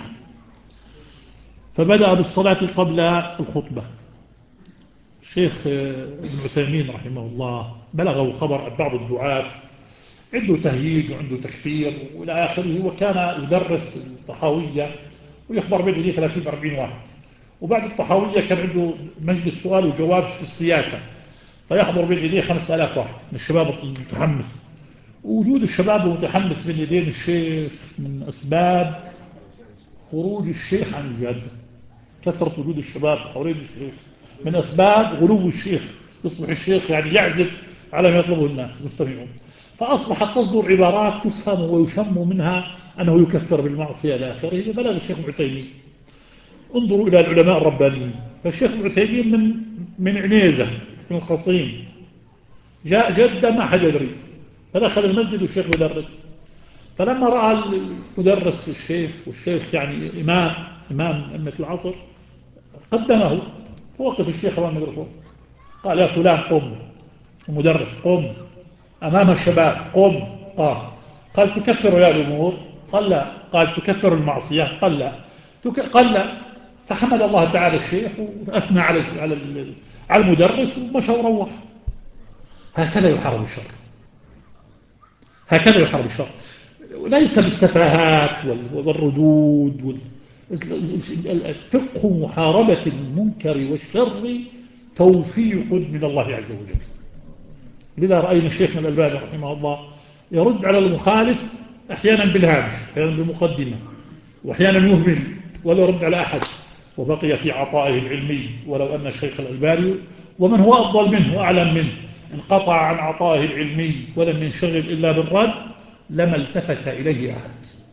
فبدأ بالصلاة قبل الخطبة. الشيخ ابن عثيمين رحمه الله بلغه خبر بعض الدعاة عنده تهييج وعنده تكفير وإلى آخره، وكان يدرس الطحاوية ويخبر بين 30-40 واحد، وبعد الطحاوية كان عنده مجلس سؤال وجواب في السياسة، فيحضر بين يديه 5000 واحد من الشباب المتحمس. ووجود الشباب المتحمس بين يدين الشيخ من أسباب خروج الشيخ عن الجادة. كثرة وجود الشباب حوالين الشيخ من أسباب غلو الشيخ، يصبح الشيخ يعني يعزف على ما يطلبه الناس المستمعون. فأصبحت تصدر عبارات تفهم ويشم منها أنه يكفر بالمعصية إلى آخره. بلغ الشيخ ابن عثيمين. انظروا إلى العلماء الربانيين. فالشيخ ابن عثيمين من عنيزة، من الخصيم، جاء جدة ما حد يدري، فدخل المسجد والشيخ يدرس، فلما رأى المدرس الشيخ، والشيخ يعني إمام أمة العصر، قدمه. فوقف الشيخ أمام الميكروفون قال: يا فلان قم. المدرس: قم. أمام الشباب: قم. قال: تكفر يا الأمور؟ قال: لا. قال: تكفر المعصية؟ قال: لا. قال: لا. فحمد الله تعالى الشيخ وأثنى على المدرس ومشى وروح. هكذا يحارب الشر، هكذا يحارب الشر، ليس بالسفاهات والردود فقه محاربة المنكر والشر توفيق من الله عز وجل. لذا رأينا الشيخنا الألباني رحمه الله يرد على المخالف أحيانا بالهامش، أحيانا بالمقدمة، وأحيانا يهمل ولا يرد على أحد، وبقي في عطائه العلمي. ولو أن الشيخ الألباني ومن هو أفضل منه وأعلم منه انقطع عن عطائه العلمي ولم ينشغل إلا بالرد لما التفت إليه أحد،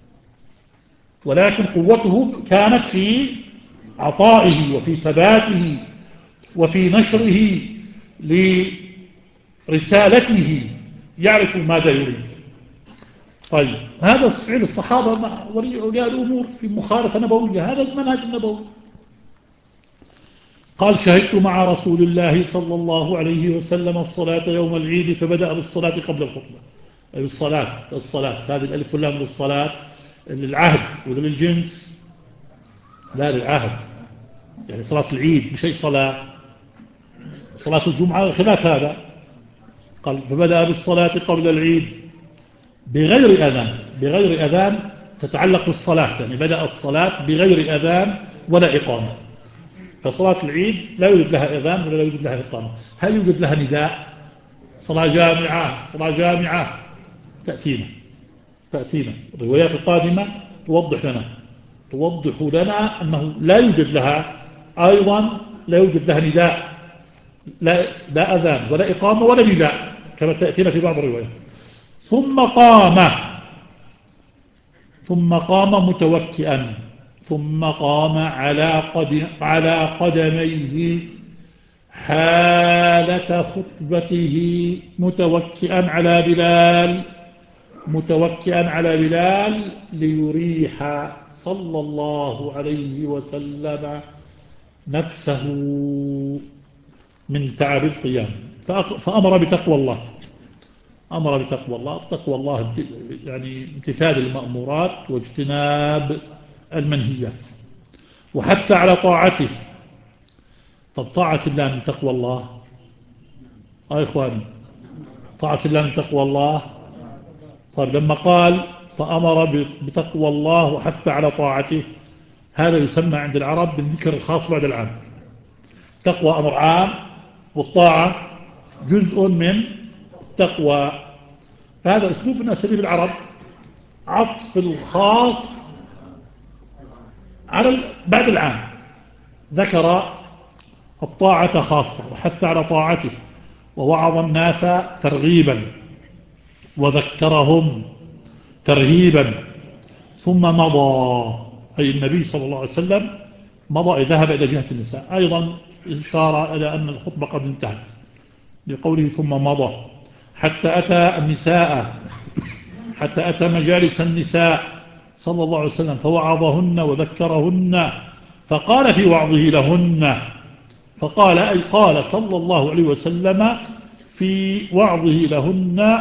ولكن قوته كانت في عطائه وفي ثباته وفي نشره لرسالته، يعرف ماذا يريد. طيب، هذا فعل الصحابة مع أولياء الأمور في مخالفة نبوية، هذا المنهج النبوي. قال: شهدت مع رسول الله صلى الله عليه وسلم الصلاة يوم العيد فبدأ بالصلاة قبل الخطبة. أي الصلاة هذه الألف واللام للصلاة، للعهد ولا للجنس؟ لا، للعهد، يعني صلاة العيد مش أي صلاة الجمعة خلاف هذا. قال: فبدأ بالصلاة قبل العيد بغير أذان تتعلق بالصلاة، يعني بدأ الصلاة بغير أذان ولا إقامة. فصلاة العيد لا يوجد لها أذان ولا يوجد لها إقامة. هل يوجد لها نداء؟ صلاة جامعة تأتينا الروايات القادمة توضح لنا أنه لا يوجد لها أيضا، لا يوجد لها نداء، لا أذان ولا إقامة ولا نداء كما تأتينا في بعض الروايات. ثم قام متوكئا، ثم قام على قدميه حالة خطبته متوكئا على بلال ليريح صلى الله عليه وسلم نفسه من تعب القيام. فأمر بتقوى الله. تقوى الله يعني امتثال المأمورات واجتناب المنهيات، وحث على طاعته. طب طاعة الله من تقوى الله؟ يا إخواني، طاعة الله من تقوى الله. طيب، لما قال فأمر بتقوى الله وحث على طاعته، هذا يسمى عند العرب بالذكر الخاص بعد العام. تقوى أمر عام، والطاعة جزء من التقوى. فهذا أسلوب من أساليب العرب، عطف الخاص على بعد العام. ذكر الطاعة خاصة وحث على طاعته، ووعظ الناس ترغيبا وذكرهم ترهيبا، ثم مضى، أي النبي صلى الله عليه وسلم مضى، ذهب إلى جهة النساء. أيضا إشارة إلى أن الخطبة قد انتهت لقوله ثم مضى، حتى أتى مجالس النساء صلى الله عليه وسلم فوعظهن وذكرهن. فقال في وعظه لهن، أي قال صلى الله عليه وسلم في وعظه لهن: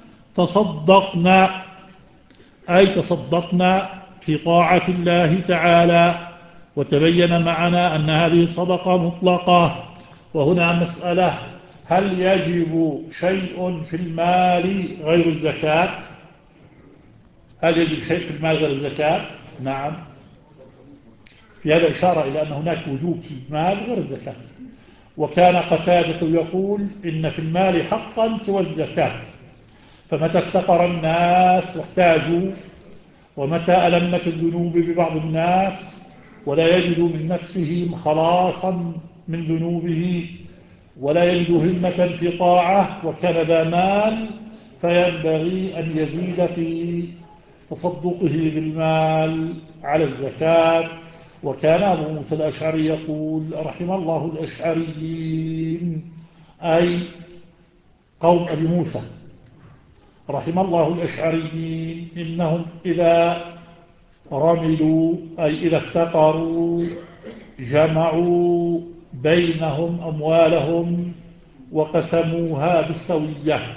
تصدقنا في طاعة الله تعالى. وتبين معنا أن هذه صدقة مطلقة. وهنا مسألة: هل يجب شيء في المال غير الزكاة؟ هل يجب شيء في المال غير الزكاة؟ نعم، في هذا إشارة إلى أن هناك وجوب في المال غير الزكاة. وكان قتادة يقول: إن في المال حقا سوى الزكاة، فمتى افتقر الناس واحتاجوا، ومتى ألمت الذنوب ببعض الناس ولا يجد من نفسه خلاصا من ذنوبه ولا يجد همة في طاعة وكان ذا مال، فينبغي أن يزيد في تصدقه بالمال على الزكاة. وكان أبو موسى الأشعري يقول رحم الله الأشعريين، أي قوم أبي موسى رحم الله الأشعريين إنهم إذا رملوا أي إذا افتقروا جمعوا بينهم أموالهم وقسموها بالسوية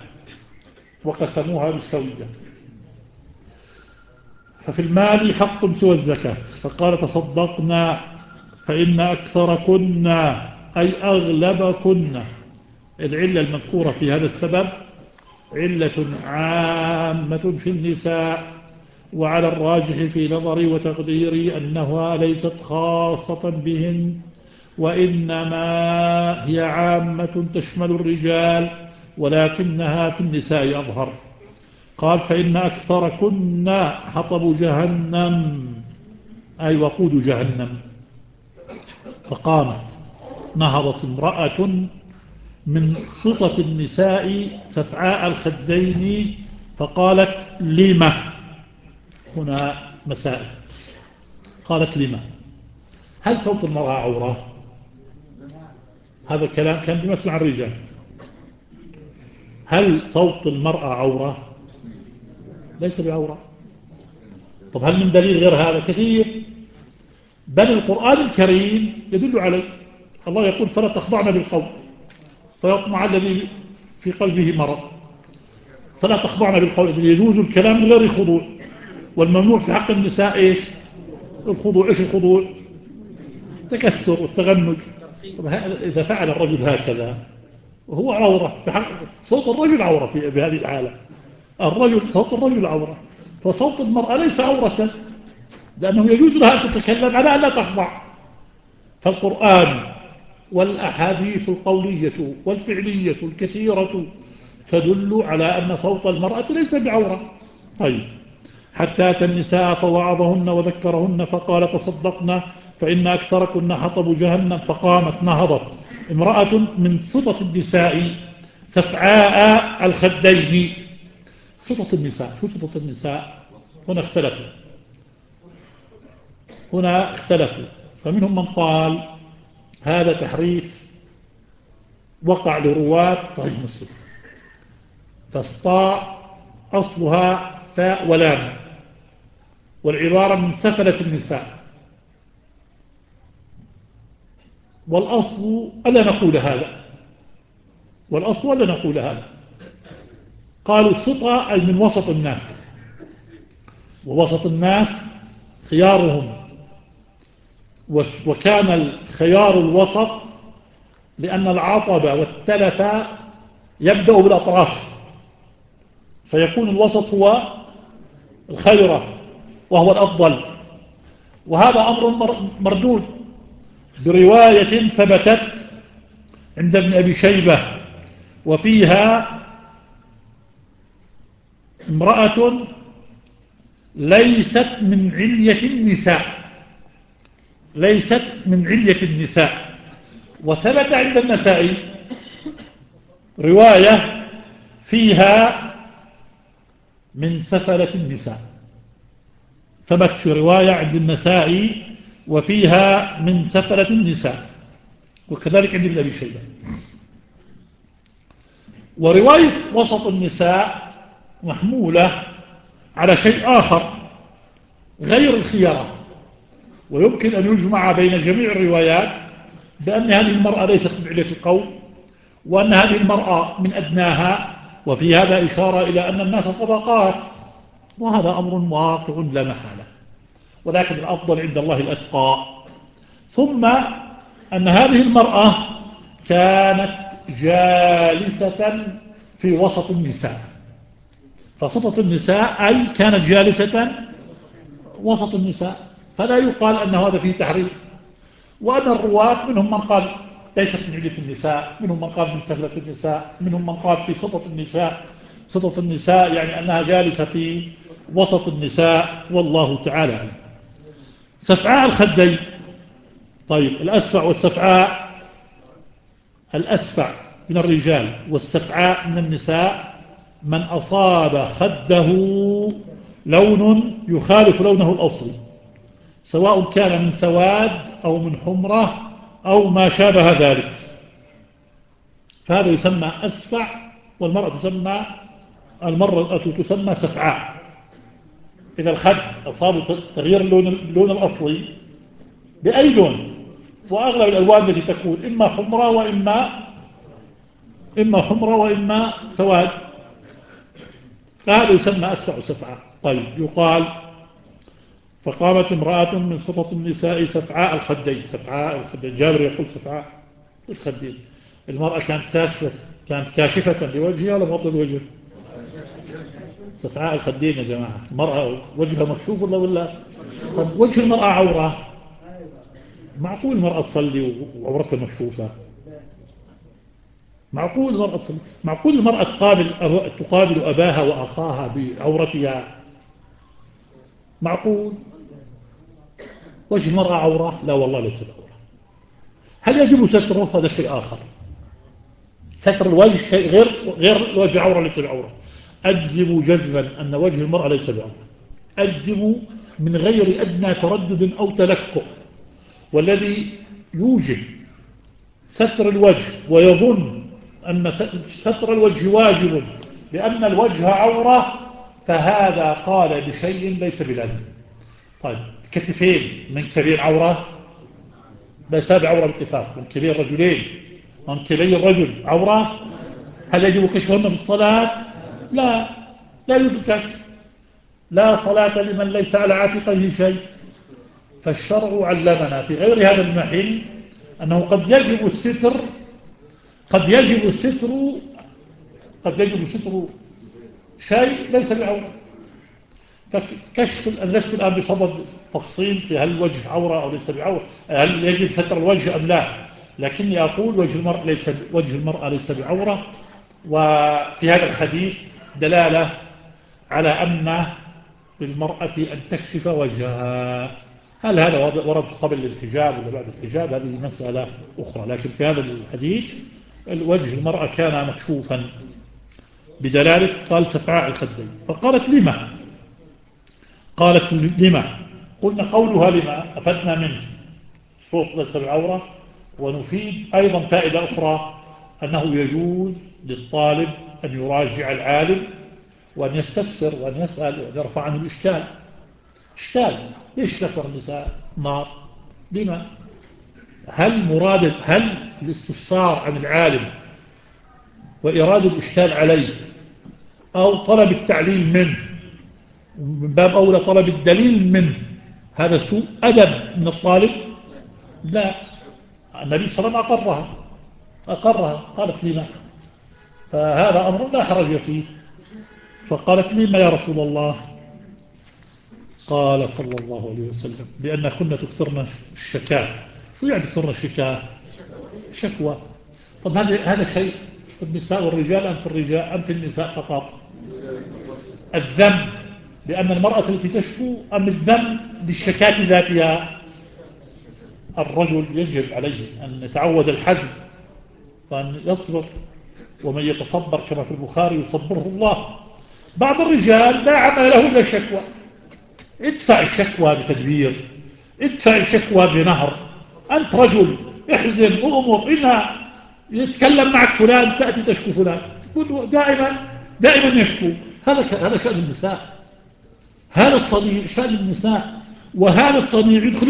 ففي المال حق سوى الزكاة، فقال تصدقنا فإن أكثركن أي أغلبكن. العلة المذكورة في هذا السبب علة عامة في النساء، وعلى الراجح في نظري وتقديري أنها ليست خاصة بهن، وإنما هي عامة تشمل الرجال، ولكنها في النساء أظهر. قال فإن أكثركن حطب جهنم أي وقود جهنم. فقامت نهضت امرأة من سطة النساء سفعاء الخدين فقالت لما. هنا مسائل. قالت لما، هل صوت المرأة عورة؟ هذا الكلام كان بمسمع الرجال. هل صوت المرأة عورة؟ ليس بعورة. طب هل من دليل غير هذا؟ كثير، بل القرآن الكريم يدل عليه. الله يقول فلا تخضعن بالقول فيطمع الذي في قلبه مرض. فلا تخضعن بالقول، يجوز الكلام من غير خضوع، والممنوع في حق النساء إيش؟ الخضوع. إيش الخضوع؟ التكسر والتغنج. إذا فعل الرجل هكذا وهو عورة، صوت الرجل عورة في هذه الحالة. صوت الرجل عورة، فصوت المرأة ليس عورة، لأنه يجوز لها أن تتكلم على أن لا تخضع. فالقرآن والأحاديث القولية والفعلية الكثيرة تدل على أن صوت المرأة ليس بعورة. طيب، حتى أتى النساء فوعظهن وذكرهن فقال تصدقن فإن أكثركن حطب جهنم. فقامت نهضت امرأة من سطة النساء سفعاء الخدين. سطة النساء، شو سطة النساء؟ هنا اختلفوا فمنهم من قال هذا تحريف وقع لرواة صحيح مسلم. تسطاء أصلها فاء ولام، والعبارة من سفلة النساء، والأصل ألا نقول هذا. قالوا السطى أي من وسط الناس، ووسط الناس خيارهم، وكان الخيار الوسط لأن العطب والتلف يبدأ بالأطراف، فيكون الوسط هو الخيرة وهو الأفضل. وهذا أمر مردود برواية ثبتت عند ابن أبي شيبة، وفيها امرأة ليست من علية النساء. وثبت عند النسائي رواية فيها من سفلة النساء. ثبت في رواية عند النسائي وفيها من سفلة النساء، وكذلك عند ابن أبي شيبة. ورواية وسط النساء محمولة على شيء آخر غير الخيارة، ويمكن أن يجمع بين جميع الروايات بأن هذه المرأة ليست من علة القول، وأن هذه المرأة من أدناها، وفي هذا إشارة إلى أن الناس طبقات، وهذا أمر واقع لا محالة، ولكن الأفضل عند الله الأتقى. ثم أن هذه المرأة كانت جالسة في وسط النساء، فسطة النساء أي كانت جالسة وسط النساء، فلا يقال أن هذا فيه تحريف. وأن الرواة منهم من قال ليست من علة النساء، منهم من قال من سفلة النساء، منهم من قال في سطة النساء. سطة النساء يعني أنها جالسة في وسط النساء، والله تعالى أعلم. سفعاء الخدين. طيب، الأسفع والسفعاء، الأسفع من الرجال والسفعاء من النساء من أصاب خده لون يخالف لونه الأصلي، سواء كان من سواد أو من حمرة أو ما شابه ذلك، فهذا يسمى أسفع، والمرأة تسمى المرأة تسمى سفعاء إذا الخد أصاب تغيير اللون الأصلي بأي لون، وأغلب الألوان التي تكون إما حمراء وإما سواد، فهذا يسمى أسفع سفعاء. طيب يقال فقامت امرأة من سطط النساء سفعاء الخدين. سفعاء الخدين، جابر يقول سفعاء الخدين. المرأة كانت كاشفة لوجهها ولا مغطى الوجه؟ سفعاء الخدين يا جماعة. المرأة وجهها مكشوف ولا طب وجه المرأة عورة؟ معقول المرأة تصلي وعورتها مكشوفة؟ معقول المرأة تصلي؟ معقول المرأة تقابل أباها وأخاها بعورتها؟ معقول؟ وجه المرأة عورة؟ لا والله ليس بعورة. هل يجب ستره؟ هذا شيء آخر. ستر الوجه شيء غير الوجه عورة ليس بعورة. أجزم جزما أن وجه المرأة ليس بعورة، أجزم من غير أدنى تردد أو تلكؤ. والذي يوجب ستر الوجه ويظن أن ستر الوجه واجب لأن الوجه عورة، فهذا قال بشيء ليس بلازم. طيب كتفين منكبين عورة؟ ليس بعورة باتفاق. منكبين رجلين، منكبي الرجل عورة؟ هل يجب كشفهن في الصلاة؟ لا يجب الكشف. لا صلاة لمن ليس على عاتقه شيء. فالشرع علمنا في غير هذا المحل أنه قد يجب الستر شيء ليس بعورة. فكشف النسب الآن بصدد تفصيل في هل الوجه عورة أو ليس بعورة، هل يجب ستر الوجه أم لا، لكني أقول وجه المرأة ليس بعورة. وفي هذا الحديث دلالة على أن للمرأة أن تكشف وجهها. هل هذا ورد قبل الحجاب ولا بعد الحجاب؟ هذه مسألة أخرى، لكن في هذا الحديث الوجه المرأة كان مكشوفا بدلالة قال سفعاء الخدين. فقالت لما قلنا قولها لما أفدنا منه صوت ليس بعورة. ونفيد أيضا فائدة أخرى أنه يجوز للطالب أن يراجع العالم وأن يستفسر وأن يسأل وأن يرفع عنه الإشكال. ليش ذكر النساء نار؟ لما؟ هل الاستفسار عن العالم وإرادة الإشكال عليه أو طلب التعليل منه من باب أولى طلب الدليل منه هذا سوء أدب من الطالب؟ لا، النبي صلى الله عليه وسلم أقرها. قالت لما؟ فهذا أمر لا حرج فيه. فقالت لما يا رسول الله؟ قال صلى الله عليه وسلم لأن كنا تكثرنا الشكاة. شو يعني تكثرنا شكوى. طب هذا شيء في النساء والرجال أم في الرجال أم في النساء فقط؟ الذنب لأن المرأة التي تشكو أم الذنب للشكاة ذاتها؟ الرجل يجب عليه أن يتعود الحزم وأن يصبر، ومن يتصبر كما في البخاري يصبره الله. بعض الرجال لا عمل له إلا الشكوى. ادفع الشكوى بتدبير، ادفع الشكوى بنهر. أنت رجل احزم وأمر، إنها يتكلم معك فلان تأتي تشكو فلان، تكون دائما يشكو. هذا شأن النساء، هذا الصنيع شأن النساء، وهذا الصنيع يدخل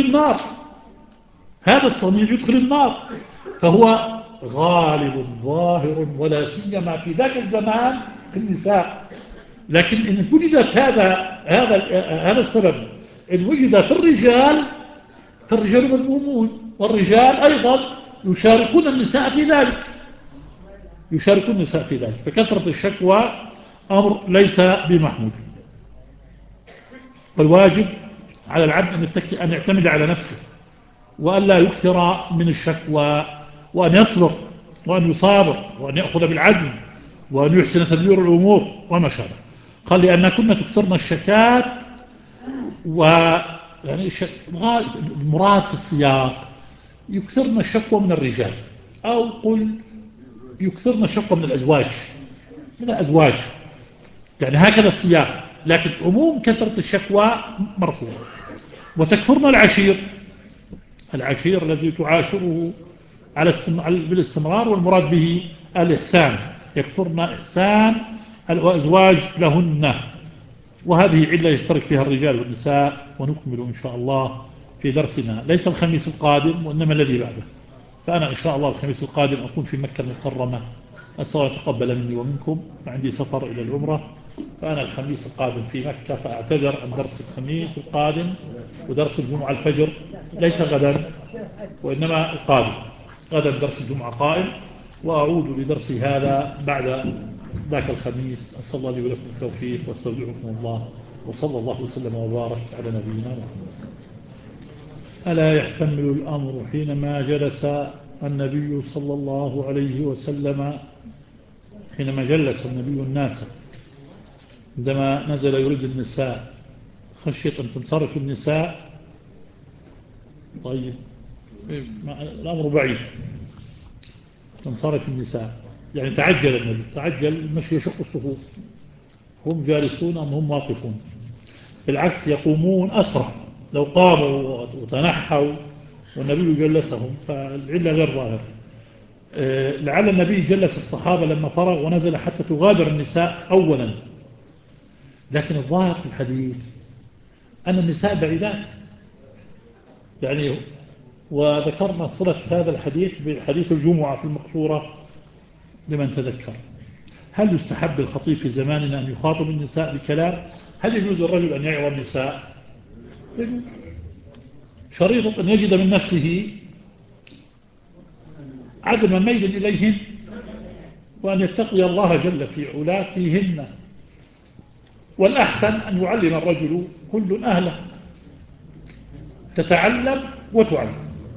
النار. فهو غالب ظاهر ولا سيما في ذاك الزمان في النساء. لكن إن وجدت هذا السبب إن وجد في الرجال فالرجال مذمومون، والرجال أيضا يشاركون النساء في ذلك. فكثرة الشكوى أمر ليس بمحمود. والواجب على العبد أن يعتمد على نفسه وأن لا يكثر من الشكوى، وأن يصبر وأن يصابر وأن يأخذ بالعزم وأن يحسن تدبير الأمور وما شابه. قال لأن كنا تكثرنا الشكات، ويعني المراد في السياق يكثرنا الشكوى من الرجال، أو قل يكثرنا الشكوى من الأزواج، يعني هكذا السياق. لكن عموم كثرة الشكوى مرفوض. وتكثرنا العشير الذي تعاشره بالاستمرار، والمراد به الإحسان. يكثرنا إحسان وأزواج لهن. وهذه علة يشترك فيها الرجال والنساء، ونكمل إن شاء الله في درسنا ليس الخميس القادم وإنما الذي بعده. فأنا إن شاء الله الخميس القادم أكون في مكة المكرمة، أسأل الله يتقبل مني ومنكم، عندي سفر إلى العمرة، فأنا الخميس القادم في مكة، فأعتذر عن درس الخميس القادم ودرس الجمعة الفجر، ليس غدا وإنما القادم. غدا درس الجمعة قائم، وأعود لدرسي هذا بعد ذاك الخميس. أسأل الله لي ولكم التوفيق، واستودعكم الله، وصلى الله وسلم وبارك على نبينا محمد. ألا يحتمل الأمر حينما جلس النبي صلى الله عليه وسلم، حينما جلس النبي الناس عندما نزل يريد النساء خشية أن تنصرف النساء؟ طيب الأمر بعيد، تنصرف النساء يعني تعجل النبي، تعجل المشي يشق الصفوف، هم جالسون أم هم واقفون؟ بالعكس يقومون أسرع، لو قاموا وتنحوا والنبي جلسهم فالعلة غير ظاهرة. لعل النبي جلس الصحابة لما فرغ ونزل حتى تغادر النساء أولا، لكن الظاهر في الحديث أن النساء بعيدات يعني. وذكرنا صلة هذا الحديث بحديث الجمعة في المقصورة لمن تذكر. هل يستحب الخطيب في زماننا أن يخاطب النساء بكلام؟ هل يجوز الرجل أن يعظ النساء؟ شريط أن يجد من نفسه عدم ميل إليهن، وأن يتقي الله جل في علاه فيهن. والأحسن أن يعلم الرجل كل أهله، تتعلم وتعلم،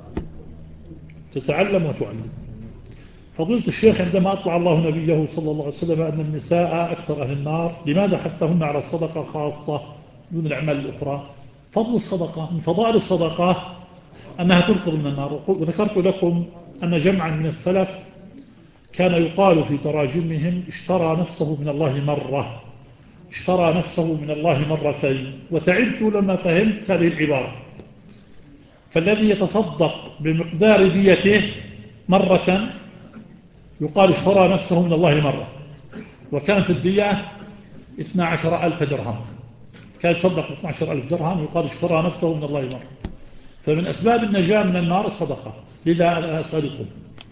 تتعلم وتعلم. فضيلة الشيخ عندما أطلع الله نبيه صلى الله عليه وسلم أن النساء أكثر أهل النار، لماذا حثهن على الصدقة خاصة دون الأعمال الأخرى؟ فضل الصدقة، من فضائل الصدقة أنها تنقذ من النار. وذكرت لكم أن جمعا من السلف كان يقال في تراجمهم اشترى نفسه من الله مرة، اشترى نفسه من الله مرتين، وتعبت لما فهمت هذه العبارة. فالذي يتصدق بمقدار ديته مرة يقال اشترى نفسه من الله مرة، وكانت الدية 12,000 درهم، كان يتصدق 12,000 درهم يقال اشترى نفسه من الله مرة. فمن أسباب النجاة من النار الصدقة. لذا أنا أسألكم،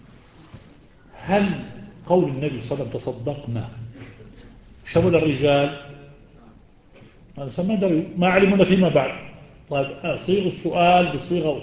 هل قول النبي صلى الله عليه وسلم تصدقنا شمل الرجال؟ ما علمنا فيما بعد. طيب صيغ السؤال بصيغة،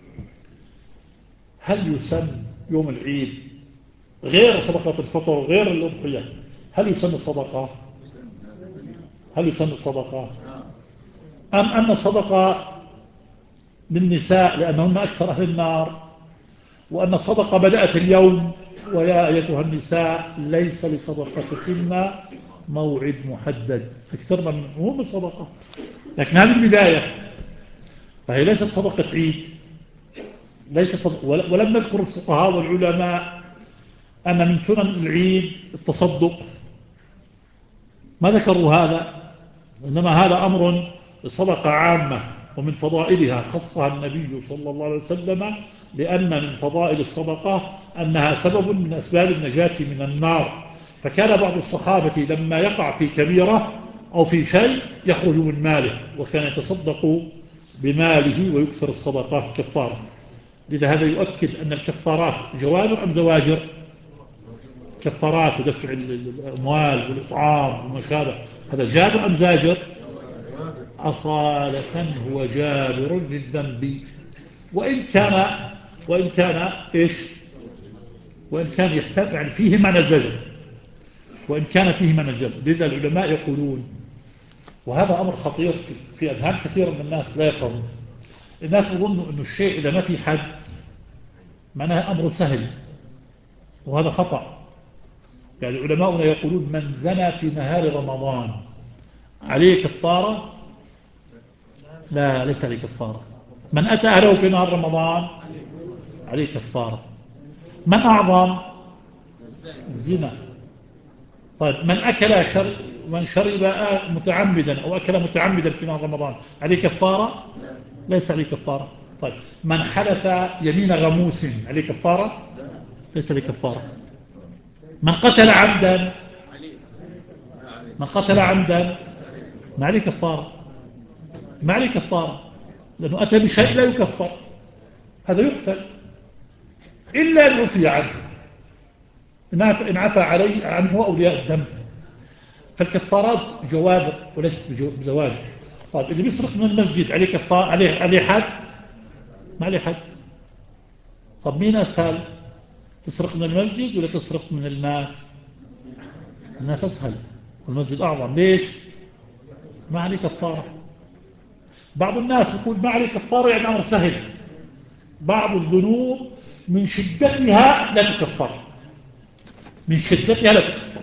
هل يسمى يوم العيد غير صدقة الفطر غير الأضحية، هل يسمى صدقة؟ هل يسمى صدقة؟ أم أن الصدقة للنساء لأنهن أكثر أهل النار، وأن الصدقة بدأت اليوم، ويا أيتها النساء ليس لصدقتكن موعد محدد، أكثر من مهم الصدقة، لكن هذه البداية، فهي ليست صدقة عيد، ليست صدقة. ولم نذكر الفقهاء والعلماء أن من سنن العيد التصدق، ما ذكروا هذا، إنما هذا أمر صدقة عامة، ومن فضائلها خصها النبي صلى الله عليه وسلم، لأن من فضائل الصدقة أنها سبب من أسباب النجاة من النار. فكان بعض الصحابة لما يقع في كبيرة أو في شيء يخرج من ماله، وكان يتصدق بماله ويكثر الصدقات كفارة. لذا هذا يؤكد أن الكفارات جوابر أم زواجر؟ كفارات ودفع الأموال والإطعام وما شابه، هذا جابر أم زاجر؟ أصالة هو جابر للذنب، وإن كان إيش؟ وإن كان يحتمل يعني فيه معنى الزجر، وإن كان فيه معنى الجبر. لذا العلماء يقولون، وهذا أمر خطير في أذهان كثير من الناس لا يفهمون، الناس يظنوا أن الشيء إذا ما في حد معناه أمر سهل، وهذا خطأ. يعني علماؤنا يقولون من زنى في نهار رمضان عليه كفارة؟ لا، ليس عليه كفارة. من أتى أهله في نهار رمضان عليه كفارة. من أعظم؟ الزنا. طيب من شرب متعمدا أو أكل متعمدا في نهار رمضان عليه كفارة؟ ليس عليه كفارة. طيب من حلف يمين غموس عليه كفارة؟ ليس عليه كفارة. من قتل عمدا من قتل عمدا ما عليه كفارة، ما عليه كفارة، لأنه أتى بشيء لا يكفر، هذا يقتل إلا أن عفي عنه، إن عفى عليه عنه أولياء الدم. فالكفارات جوابر وليست بزواجر. طيب اللي بيسرق من المسجد عليه كفارة، عليه حد؟ ما عليه حد. طب مين أسهل، تسرق من المسجد ولا تسرق من الناس؟ الناس أسهل والمسجد أعظم. ليش؟ ما عليه كفارة. بعض الناس يقول ما عليه كفارة يعني أمر سهل. بعض الذنوب من شدتها لا تكفر، من شدتها لا تكفر.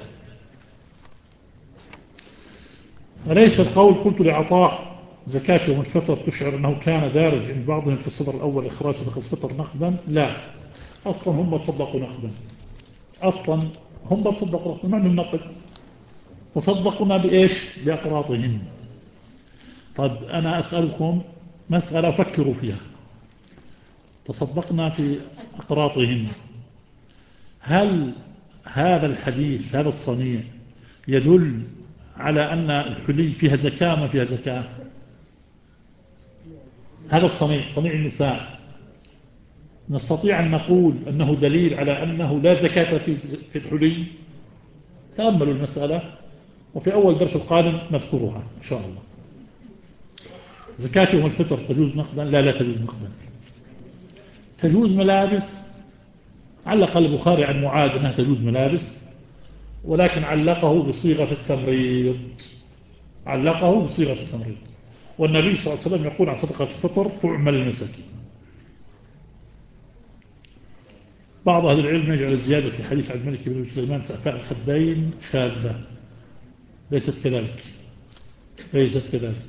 أليس القول قلت لعطاء زكاة يوم الفطر تشعر أنه كان دارج عند بعضهم في الصدر الأول إخراج صدقة الفطر نقدا؟ لا، أصلا هم تصدقوا نقدا، أصلا هم تصدقوا نقدا، معنى النقد تصدقنا بإيش؟ بأقراطهم. طب أنا أسألكم مسألة فكروا فيها، تصدقنا في أقراطهم، هل هذا الحديث هذا الصنيع يدل على أن الحلي فيها زكاة ما فيها زكاة؟ هذا الصنيع صنيع النساء نستطيع أن نقول أنه دليل على أنه لا زكاة في الحلي؟ تأملوا المسألة وفي أول درس القادم نذكرها إن شاء الله. زكاة يوم الفطر تجوز نقدا؟ لا تجوز نقدا. تجوز ملابس؟ علق البخاري عن معاذ أنها تجوز ملابس، ولكن علقه بصيغة التمريض، علقه بصيغة التمريض. والنبي صلى الله عليه وسلم يقول عن صدقة الفطر تعمل المساكين. بعض أهل العلم يجعل الزيادة في حديث عبد الملك بن سليمان في أعفاء الخدين شاذة. ليست كذلك، ليست كذلك.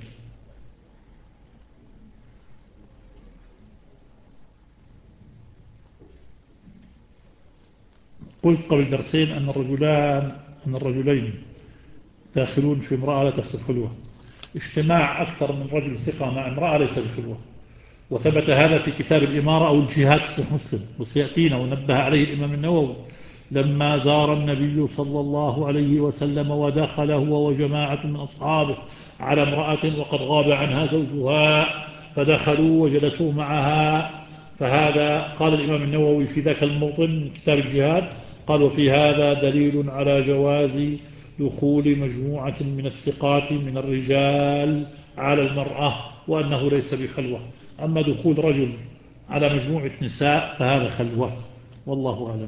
قلت قبل درسين أن الرجلين داخلون في امرأة لا تفسد خلوة. اجتماع أكثر من رجل ثقة مع امرأة ليس بخلوة، وثبت هذا في كتاب الإمارة أو الجهاد في مسلم، وسيأتينا ونبه عليه الإمام النووي لما زار النبي صلى الله عليه وسلم ودخل هو وجماعة من أصحابه على امرأة وقد غاب عنها زوجها، فدخلوا وجلسوا معها. فهذا قال الإمام النووي في ذاك الموطن من كتاب الجهاد، قال وفي هذا دليل على جواز دخول مجموعة من الثقات من الرجال على المرأة وأنه ليس بخلوة. أما دخول رجل على مجموعة نساء فهذا خلوة، والله أعلم.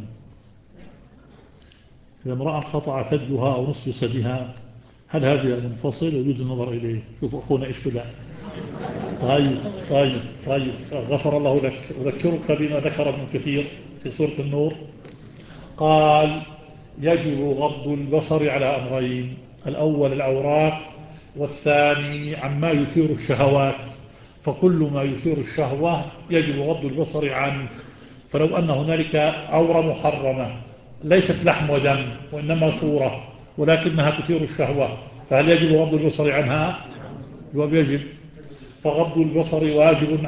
إذا امرأة انقطع ثديها أو نصف ثديها هل هذا منفصل ويجوز النظر إليه؟ شوف أخونا إيش بلا. طيب غفر الله لك. أذكرك بما ذكر ابن كثير في سورة النور، قال يجب غض البصر على أمرين، الأول العورات والثاني عما يثير الشهوات. فكل ما يثير الشهوة يجب غض البصر عنه. فلو أن هنالك عورة محرمة ليست لحم ودم وإنما صورة ولكنها تثير الشهوة، فهل يجب غض البصر عنها؟ الجواب يجب. فغض البصر واجب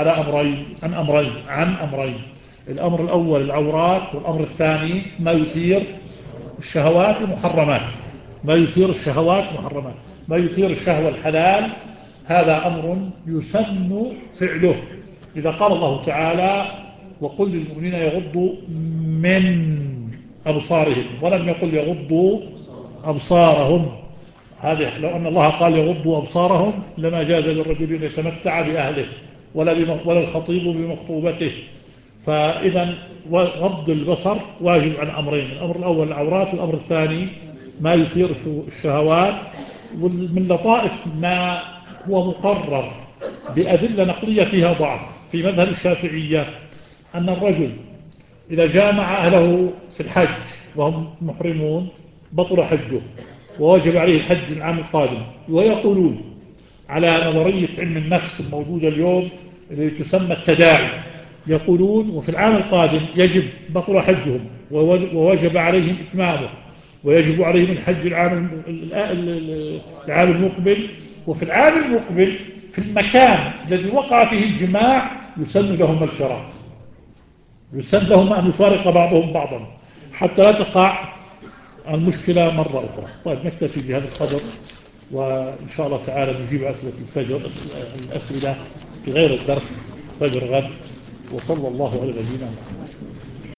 عن أمرين. الأمر الأول العورات، والأمر الثاني ما يثير الشهوات محرمات. ما يثير الشهوات محرمات. ما يثير الشهوة الحلال هذا أمر يسن فعله. إذا قال الله تعالى وقل للمؤمنين يغضوا من أبصارهم ولم يقل يغضوا أبصارهم، هذه لو أن الله قال يغضوا أبصارهم لما جاز للرجل أن يتمتع بأهله ولا الخطيب بمخطوبته. فإذا غض البصر واجب عن أمرين، الأمر الأول العورات والأمر الثاني ما يثير الشهوات. ومن لطائف ما هو مقرر بأدلة نقلية فيها ضعف في مذهب الشافعية أن الرجل إذا جامع أهله في الحج وهم محرمون بطل حجه وواجب عليه الحج العام القادم. ويقولون على نظرية علم النفس الموجودة اليوم اللي تسمى التداعي، يقولون وفي العام القادم يجب بطل حجهم ووجب عليهم إتمامه ويجب عليهم الحج العام المقبل. وفي العام المقبل في المكان الذي وقع فيه الجماع يسن لهم الفراق، يسن لهم أن يفارق بعضهم بعضا حتى لا تقع المشكلة مرة أخرى. طيب نكتفي بهذا القدر، وإن شاء الله تعالى نجيب أسئلة الفجر، الأسئلة في غير الدرس فجر غد. وصلى الله على نبينا محمد.